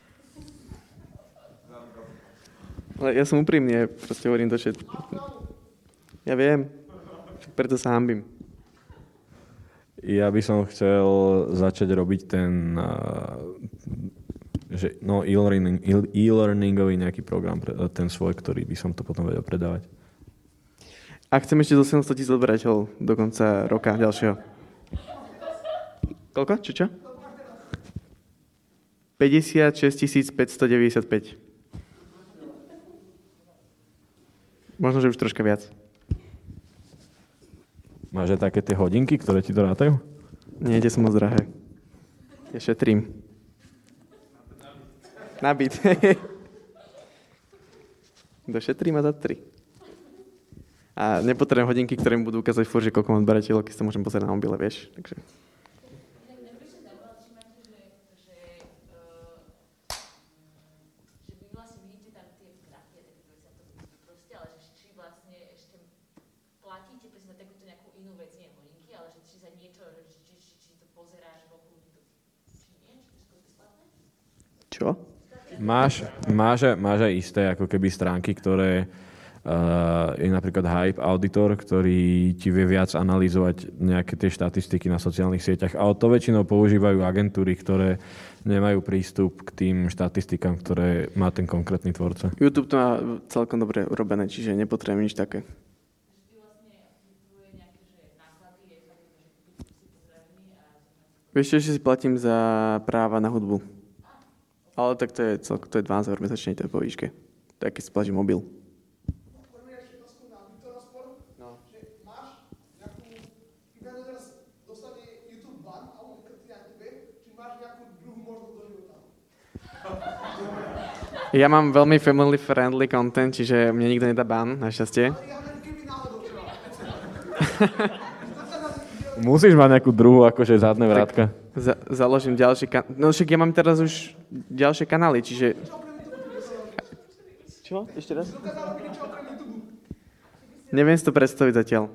[SPEAKER 2] Ale ja som úprimný, ja proste hovorím to, že... Ja viem, preto sa hanbím.
[SPEAKER 3] Ja by som chcel začať robiť ten e-learningový nejaký program, ten svoj, ktorý by som to potom vedel predávať.
[SPEAKER 2] A chcem ešte dosiahnuť 100 000 odberateľov do konca roka ďalšieho. Koľko? Čo? 56 595. Možno, že už troška viac.
[SPEAKER 3] Máš aj také tie hodinky, ktoré ti to rátajú?
[SPEAKER 2] Nie, tie sú moc drahé. Ja šetrím. Na byt. Došetrím a za 3. A nepotrebujem hodinky, ktoré mi budú ukázať furt, že koľko mám odberateľov, keď sa môžem pozrieť na mobile, vieš. Takže...
[SPEAKER 6] vy vlastne vidíte tam tie grafy a také veci, to proste, ale že či vlastne
[SPEAKER 2] Čo?
[SPEAKER 3] Máš aj isté ako keby stránky, ktoré je napríklad Hype Auditor, ktorý ti vie viac analyzovať nejaké tie štatistiky na sociálnych sieťach. A to väčšinou používajú agentúry, ktoré nemajú prístup k tým štatistikám, ktoré má ten konkrétny tvorca.
[SPEAKER 2] YouTube to má celkom dobre urobené, čiže nepotrebujem nič také. Vieš, že si platím za práva na hudbu. Ale tak to je 12 eur mesačne, to je po výške. Tak keď si platím mobil. Ja mám veľmi family-friendly content, čiže mne nikto nedá ban, našťastie.
[SPEAKER 3] Musíš mať nejakú druhú, akože zadné vrátka.
[SPEAKER 2] Založím ďalší kanál. No však ja mám teraz už ďalšie kanály, čiže... Čo? Ešte raz? Neviem si to predstaviť zatiaľ.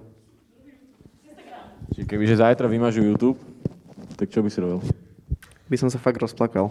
[SPEAKER 3] Čiže kebyže zajtra vymažu YouTube, tak čo by si robil?
[SPEAKER 2] By som sa fakt rozplakal.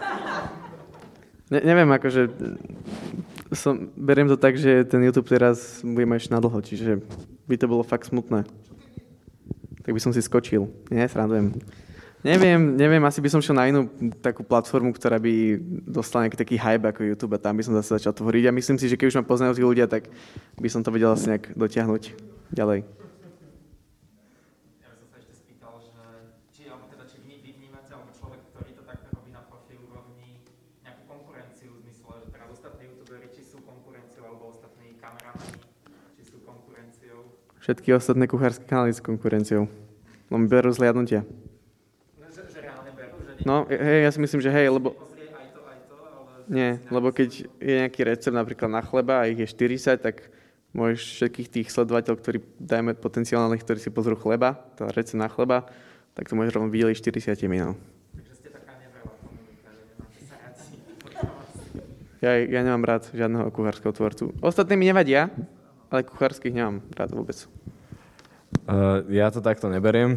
[SPEAKER 2] Neviem, akože beriem to tak, že ten YouTube teraz bude mať ešte nadlho, čiže by to bolo fakt smutné. Tak by som si skočil. Nie, srandujem. Neviem, asi by som šiel na inú takú platformu, ktorá by dostala nejaký taký hype ako YouTube a tam by som zase začal tvoriť. A myslím si, že keď už ma poznajú tí ľudia, tak by som to vedel asi nejak dotiahnuť ďalej.
[SPEAKER 5] Ja by som sa ešte spýtal, že či vy vnímate, alebo človek, ktorý to takto robí na profil, rovní nejakú konkurenciu v zmysle, že teraz ostatní youtuberi, či sú konkurenciou, alebo ostatní kameramani, či sú konkurenciou.
[SPEAKER 2] Všetky ostatné kuchárske kanály s konkurenciou. No mi berú zliadnutia.
[SPEAKER 5] Že reálne berú, že nie?
[SPEAKER 2] No, hej, ja si myslím, že hej, lebo...
[SPEAKER 5] Pozrie aj to, ale...
[SPEAKER 2] Nie, lebo keď je nejaký recept napríklad na chleba a ich je 40, tak môžeš všetkých tých sledovateľov, ktorí, dajme potenciálnych, ktorí si pozrú chleba, to recept na chleba, tak to môžeš rovno vidieť 40 minút.
[SPEAKER 5] Takže ste taká neveľa komunita, že nemáte sa rádi.
[SPEAKER 2] Ja nemám rád žiadneho kuchárskeho tvorcu. Ostatní mi nevadia, ale kuchárskych nemám rád vôbec.
[SPEAKER 3] Ja to takto neberiem.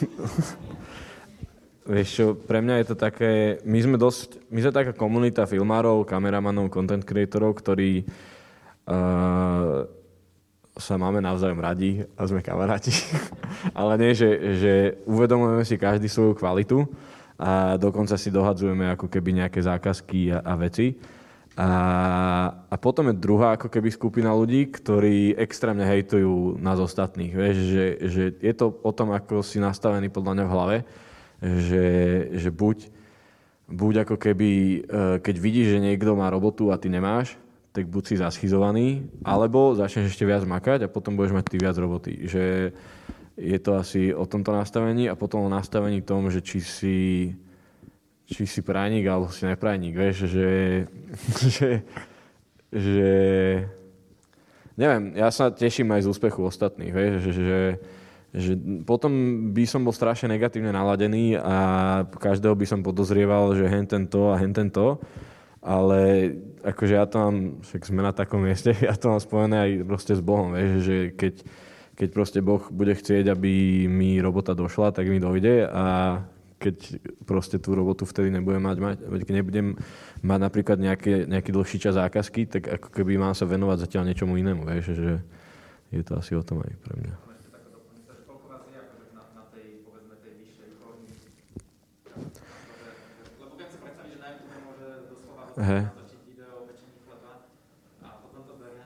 [SPEAKER 3] Vieš čo, pre mňa je to také, my sme taká komunita filmárov, kameramanov, content creatorov, ktorí sa máme navzájom radi a sme kamaráti. Ale nie, že uvedomujeme si každý svoju kvalitu a dokonca si dohadzujeme ako keby nejaké zákazky a veci. A potom je druhá ako keby skupina ľudí, ktorí extrémne hejtujú nás ostatných. Vieš, že je to o tom, ako si nastavený podľa mňa v hlave, že buď ako keby, keď vidíš, že niekto má robotu a ty nemáš, tak buď si zaschizovaný, alebo začneš ešte viac makať a potom budeš mať ty viac roboty. Že je to asi o tomto nastavení a potom o nastavení tom, že či si prajník alebo si neprajník, vieš, že neviem, ja sa teším aj z úspechu ostatných, vieš, že potom by som bol strašne negatívne naladený a každého by som podozrieval, že hentento a hentento, ale akože ja to mám, však sme na takom mieste, ja to mám spojené aj proste s Bohom, vieš, že keď proste Boh bude chcieť, aby mi robota došla, tak mi dojde a keď proste tú robotu vtedy nebudem mať, keď nebudem mať napríklad nejaký dlhší čas zákazky, tak ako keby mám sa venovať zatiaľ niečomu inému, vieš, že je to asi o tom aj pre mňa.
[SPEAKER 5] Koľko vás je akože na tej, povedzme, tej vyššej úrovni? Lebo viem si predstaviť, že na YouTube môže doslova natočiť video o pečení chleba a potom to bere...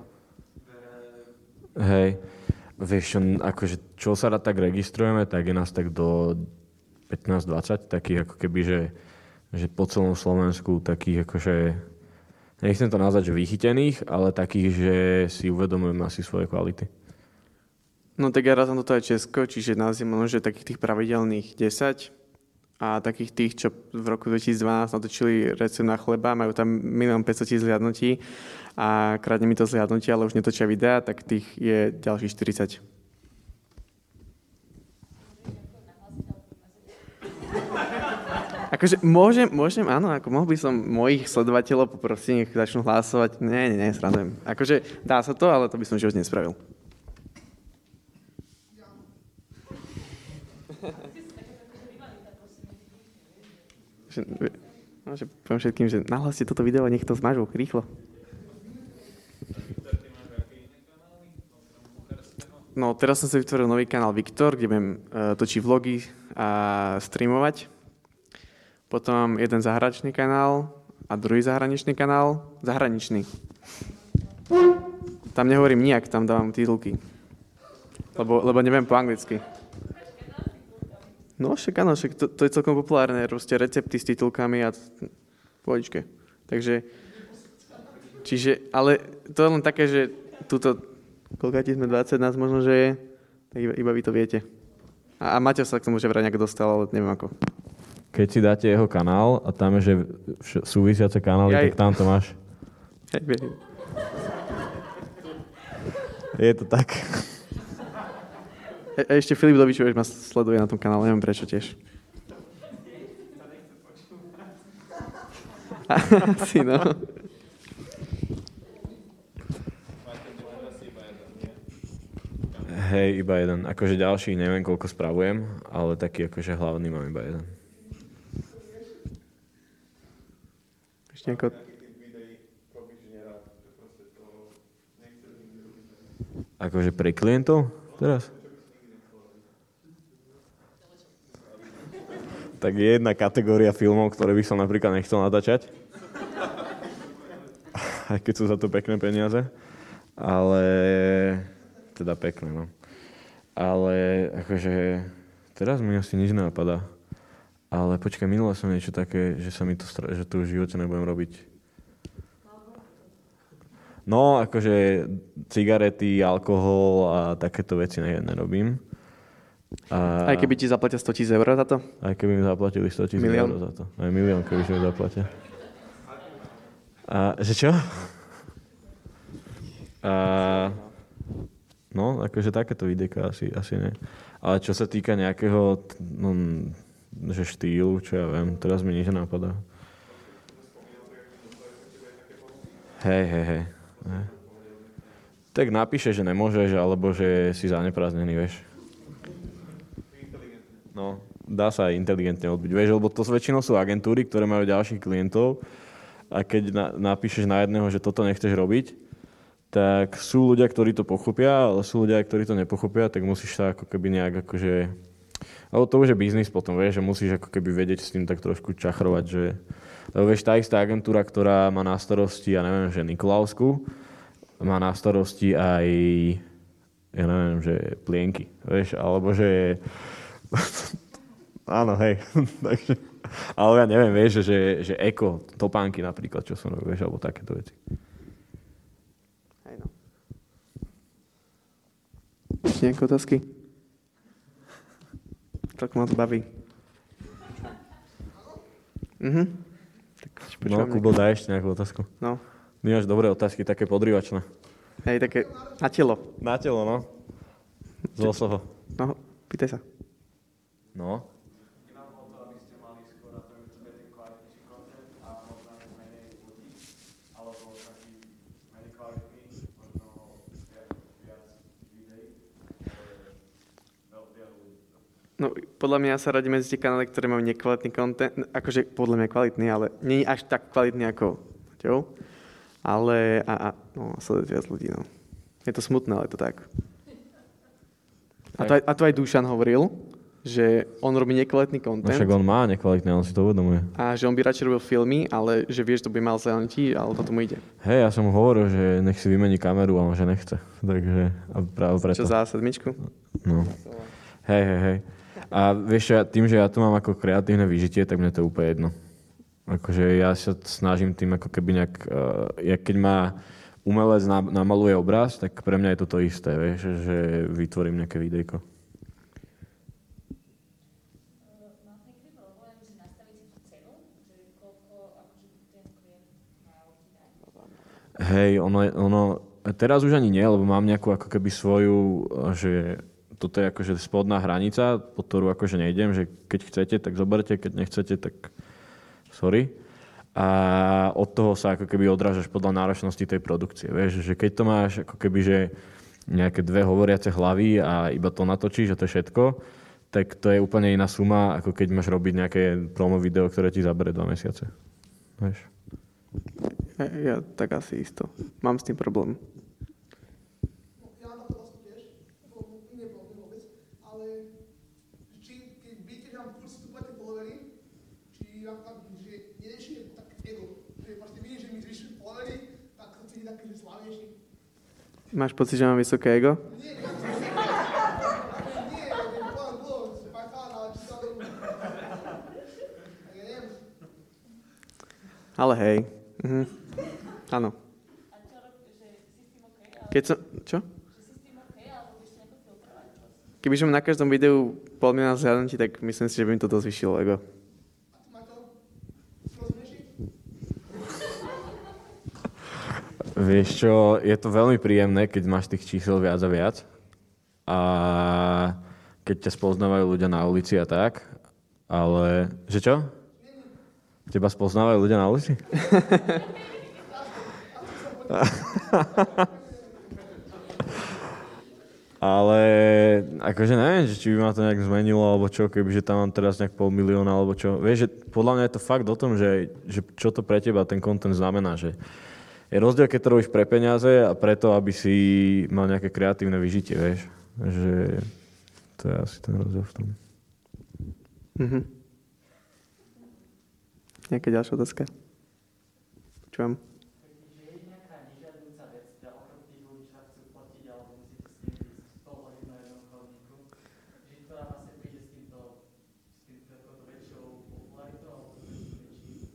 [SPEAKER 3] Hej, vieš, akože čo sa tak registrujeme, tak je nás tak do 15-20, takých ako keby, že po celom Slovensku, takých akože, nechcem to nazvať, že vychytených, ale takých, že si uvedomujem asi svoje kvality.
[SPEAKER 2] No tak ja raz som toto aj Česko, čiže nás je možno, že takých tých pravidelných 10 a takých tých, čo v roku 2012 natočili recept na chleba, majú tam minimum 500 000 zliadnutí a kradne mi to zliadnutie, ale už netočia videa, tak tých je ďalších 40. Akože môžem, áno, ako mohol by som mojich sledovateľov poprosiť, nech začnú hlasovať. Nie, srandujem. Akože dá sa to, ale to by som život nespravil. No, že poviem všetkým, že nahláste toto video a nech to zmažú rýchlo. No, teraz som si vytvoril nový kanál Viktor, kde budem točiť vlogy a streamovať. Potom mám jeden zahraničný kanál a druhý zahraničný kanál. Zahraničný. Tam nehovorím nijak, tam dávam titulky. Lebo neviem po anglicky. No však áno, to je celkom populárne, proste recepty s titulkami a pohodičke. Takže, ale to je len také, že túto, koľkátí sme 20 nás možno, že je, tak iba vy to viete. A Maťo sa k tomu že vraj nejak dostal, ale neviem ako.
[SPEAKER 3] Keď si dáte jeho kanál a tam je, že súvisiace kanály, tak tam to máš. Je to tak.
[SPEAKER 2] A ešte Filip Dobičovič ma sleduje na tom kanále, neviem prečo tiež. Asi, no.
[SPEAKER 3] Hej, iba jeden. Akože ďalší, neviem koľko spravujem, ale taký akože hlavný mám iba jeden.
[SPEAKER 2] Ešte nejako...
[SPEAKER 3] Akože pre klientov teraz? Tak je jedna kategória filmov, ktoré by som napríklad nechcel natáčať. Aj keď sú za to pekné peniaze. Ale... Teda pekné, no. Ale akože... Teraz mi asi nič nenapadá. Ale počkaj, minule som niečo také, že sa mi to že to v živote nebudem robiť. No, akože cigarety, alkohol a takéto veci nerobím.
[SPEAKER 2] Aj keby ti zaplatia 100 000 eur za to?
[SPEAKER 3] Aj keby mi zaplatili 100 000 eur za to. Aj milión, keby si mi zaplatia. A že čo? No, akože takéto videjka asi nie. Ale čo sa týka nejakého že štýlu, čo ja viem, teraz mi nič napadá. Hej. Tak napíše, že nemôžeš, alebo že si zaneprázdnený, vieš. No, dá sa aj inteligentne odbiť, vieš, lebo to väčšinou sú agentúry, ktoré majú ďalších klientov a keď napíšeš na jedného, že toto nechceš robiť, tak sú ľudia, ktorí to pochopia, ale sú ľudia, ktorí to nepochopia, tak musíš sa ako keby nejak akože... Ale to už je biznis potom, vieš, že musíš ako keby vedieť s tým tak trošku čachrovať, že... Lebo vieš, tá istá agentúra, ktorá má na starosti, ja neviem, že Nikolausku, má na starosti aj, ja neviem, že plienky, vieš, alebo že... Áno, hej, takže... Ale ja neviem, vieš, že eko, topánky napríklad, čo som robil, vieš, alebo takéto veci.
[SPEAKER 2] Hej, no. Ešte nejaké otázky? Tak ma to baví.
[SPEAKER 3] No, Kubo, daj ešte nejakú otázku.
[SPEAKER 2] No.
[SPEAKER 3] Ty máš dobré otázky, také podrývačné.
[SPEAKER 2] Hej, také na telo.
[SPEAKER 3] Na telo, no. Z losoho.
[SPEAKER 2] No, pýtaj sa.
[SPEAKER 3] No.
[SPEAKER 2] No, podľa mňa sa radí medzi tie kanály, ktoré majú nekvalitný content, akože podľa mňa kvalitný, ale nie je až tak kvalitný ako Maťov, ale no, sleduje viac ľudí, no. Je to smutné, ale je to tak. A to aj Dušan hovoril, že on robí nekvalitný content.
[SPEAKER 3] Však on má nekvalitný, on si to uvedomuje.
[SPEAKER 2] A že on by radšej robil filmy, ale že vieš, to by mal zelený, ale to mu ide.
[SPEAKER 3] Hej, ja som mu hovoril, že nech si vymení kameru, ale že nechce. Takže a práve preto.
[SPEAKER 2] Čo za 7?
[SPEAKER 3] No. Hej. A vieš, tým, že ja tu mám ako kreatívne vyžitie, tak mne to je úplne jedno. Akože ja sa snažím tým ako keby nejak, keď má umelec namaluje obraz, tak pre mňa je to isté, vieš, že vytvorím nejaké videjko. Hej, ono, teraz už ani nie, lebo mám nejakú ako keby svoju, že toto je akože spodná hranica, pod ktorú akože nejdem, že keď chcete, tak zoberte, keď nechcete, tak sorry. A od toho sa ako keby odrážaš podľa náročnosti tej produkcie. Vieš, že keď to máš ako keby, že nejaké dve hovoriace hlavy a iba to natočíš a to je všetko, tak to je úplne iná suma, ako keď máš robiť nejaké promo video, ktoré ti zabere 2 mesiace. Vieš.
[SPEAKER 2] Ja tak asi isto. Mám s tým problém.
[SPEAKER 6] Ja mám takú otázku tiež, nie problém vôbec, ale či keď viete, že vám furt vstúpať tie followery, či vám tam, že nerieši tak ego, že proste vidíš, že mi zvyšujú followery, tak sa cíti taký, že slávnejší.
[SPEAKER 2] Máš pocit, že mám vysoké ego?
[SPEAKER 6] Nie, že plán bolo, že fajn, ale či sa to... Ja neviem.
[SPEAKER 2] Ale hej. Áno.
[SPEAKER 7] A čo robíš, že si s tým OK?
[SPEAKER 2] Keď som... Čo?
[SPEAKER 7] Že si s tým OK, alebo budeš to nejako filtrovať?
[SPEAKER 2] Keby som na každom videu 500,000 zhľadnutí, tak myslím si, že by mi to dosť vyšilo ego.
[SPEAKER 6] A tu má to rozumnejší?
[SPEAKER 3] Vieš čo, je to veľmi príjemné, keď máš tých čísel viac a viac. A keď ťa spoznávajú ľudia na ulici a tak. Ale... Že čo? Teba spoznávajú ľudia na ulici? Ale akože neviem, či by ma to nejak zmenilo, alebo čo, kebyže tam mám teraz nejak 500,000, alebo čo. Vieš, že podľa mňa je to fakt o tom, že čo to pre teba ten content znamená, že je rozdiel, keď to robíš pre peniaze a preto, aby si mal nejaké kreatívne vyžitie, vieš. Že to je asi ten rozdiel v tom.
[SPEAKER 2] Nejaká ďalšia otázka? Počúvam.
[SPEAKER 8] Že je nejaká nežiaduca vec, že okrem tých ľudí, čo chcú platiť, alebo musíte s tým ísť z toho hodinu na jednom chodníku, že ktorá vlastne príde s týmto väčšou popularitou, alebo väčší...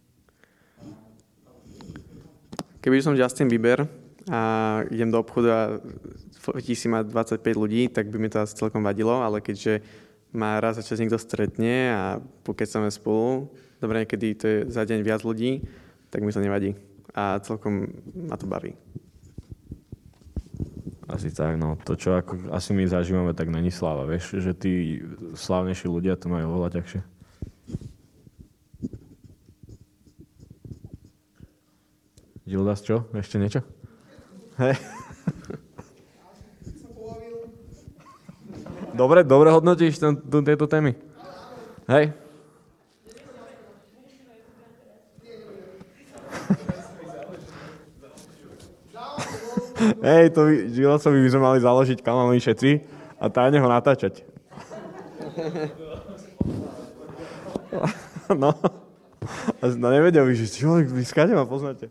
[SPEAKER 2] Keby som Justin Bieber a idem do obchodu a fotí si ma 25 ľudí, tak by mi to asi celkom vadilo, ale keďže ma raz za čas niekto stretne a pokecame spolu, dobre, niekedy to je za deň viac ľudí, tak mi to nevadí. A celkom ma to baví.
[SPEAKER 3] Asi tak, no. To, čo ako asi my zažívame, tak není sláva, vieš, že tí slávnejší ľudia to majú oveľa ťažšie. Gildas, čo? Ešte niečo? Hej. Dobre hodnotíš tieto témy? Hej. Hej, to Gilasovi by sme mali založiť kanál My Všetci a tajne ho natáčať. No. No nevedel by, že čo, vy skáde ma poznáte.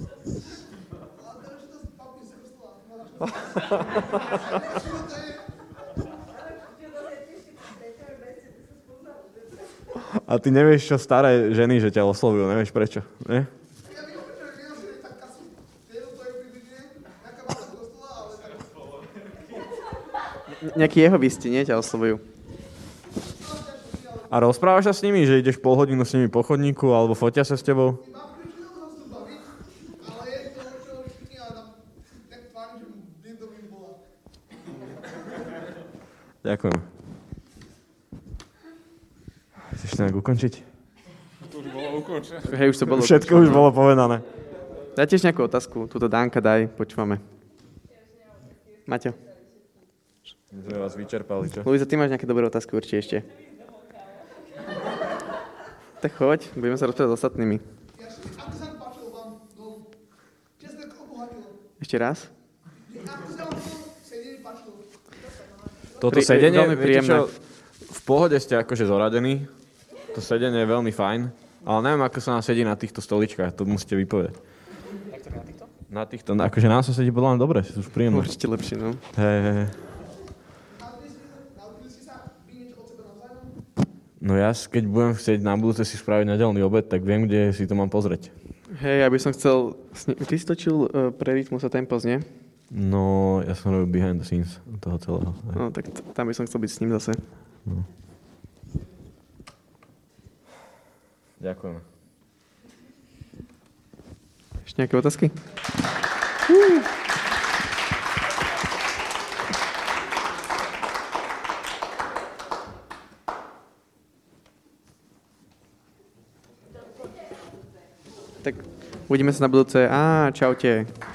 [SPEAKER 3] A ty nevieš, čo staré ženy, že ťa oslovujú, nevieš prečo, ne?
[SPEAKER 2] Nejakí jeho bysti, nie? Ťa oslovujú.
[SPEAKER 3] A rozprávaš sa s nimi, že ideš pol hodinu s nimi po chodníku, alebo fotia sa s tebou? Ďakujem. Chceš to nejak ukončiť?
[SPEAKER 1] To už bolo ukončené.
[SPEAKER 2] Hej, už to bolo.
[SPEAKER 3] Všetko už bolo povedané.
[SPEAKER 2] Daj tiež nejakú otázku. Tuto Danka daj, počúvame. Maťo.
[SPEAKER 3] My sme vás vyčerpali, čo?
[SPEAKER 2] Luisa, ty máš nejaké dobré otázky určite ešte. Tak choď, budeme sa rozprávať s ostatnými.
[SPEAKER 6] Ako sa vám páčilo vám dolu? Čo sa tak obohatilo?
[SPEAKER 2] Ešte raz?
[SPEAKER 6] Ako sa vám to sedenie páčilo?
[SPEAKER 3] Toto sedenie,
[SPEAKER 2] veľmi
[SPEAKER 3] viete
[SPEAKER 2] príjemné.
[SPEAKER 3] čo, v pohode ste akože zoradení. To sedenie je veľmi fajn. Ale neviem, ako sa nám sedí na týchto stoličkách, to musíte vypovedať.
[SPEAKER 5] Jak to na týchto?
[SPEAKER 3] Na týchto, akože nám sa sedí podľa mňa dobre, sú už príjemné.
[SPEAKER 2] Určite lepšie, no.
[SPEAKER 3] Hej.
[SPEAKER 6] Naučili ste sa vy niečo od seba navzájom?
[SPEAKER 3] No ja, keď budem chcieť na budúce si spraviť nedeľný obed, tak viem, kde si to mám pozrieť.
[SPEAKER 2] Hej, ja by som chcel... Ty si točil pre Rytmus a Tempos, nie?
[SPEAKER 3] No, ja som robil behind the scenes toho celého. Hej.
[SPEAKER 2] No, tak tam by som chcel byť s ním zase.
[SPEAKER 3] No. Ďakujem.
[SPEAKER 2] Ešte nejaké otázky? Tak uvidíme sa na budúce. Čaute.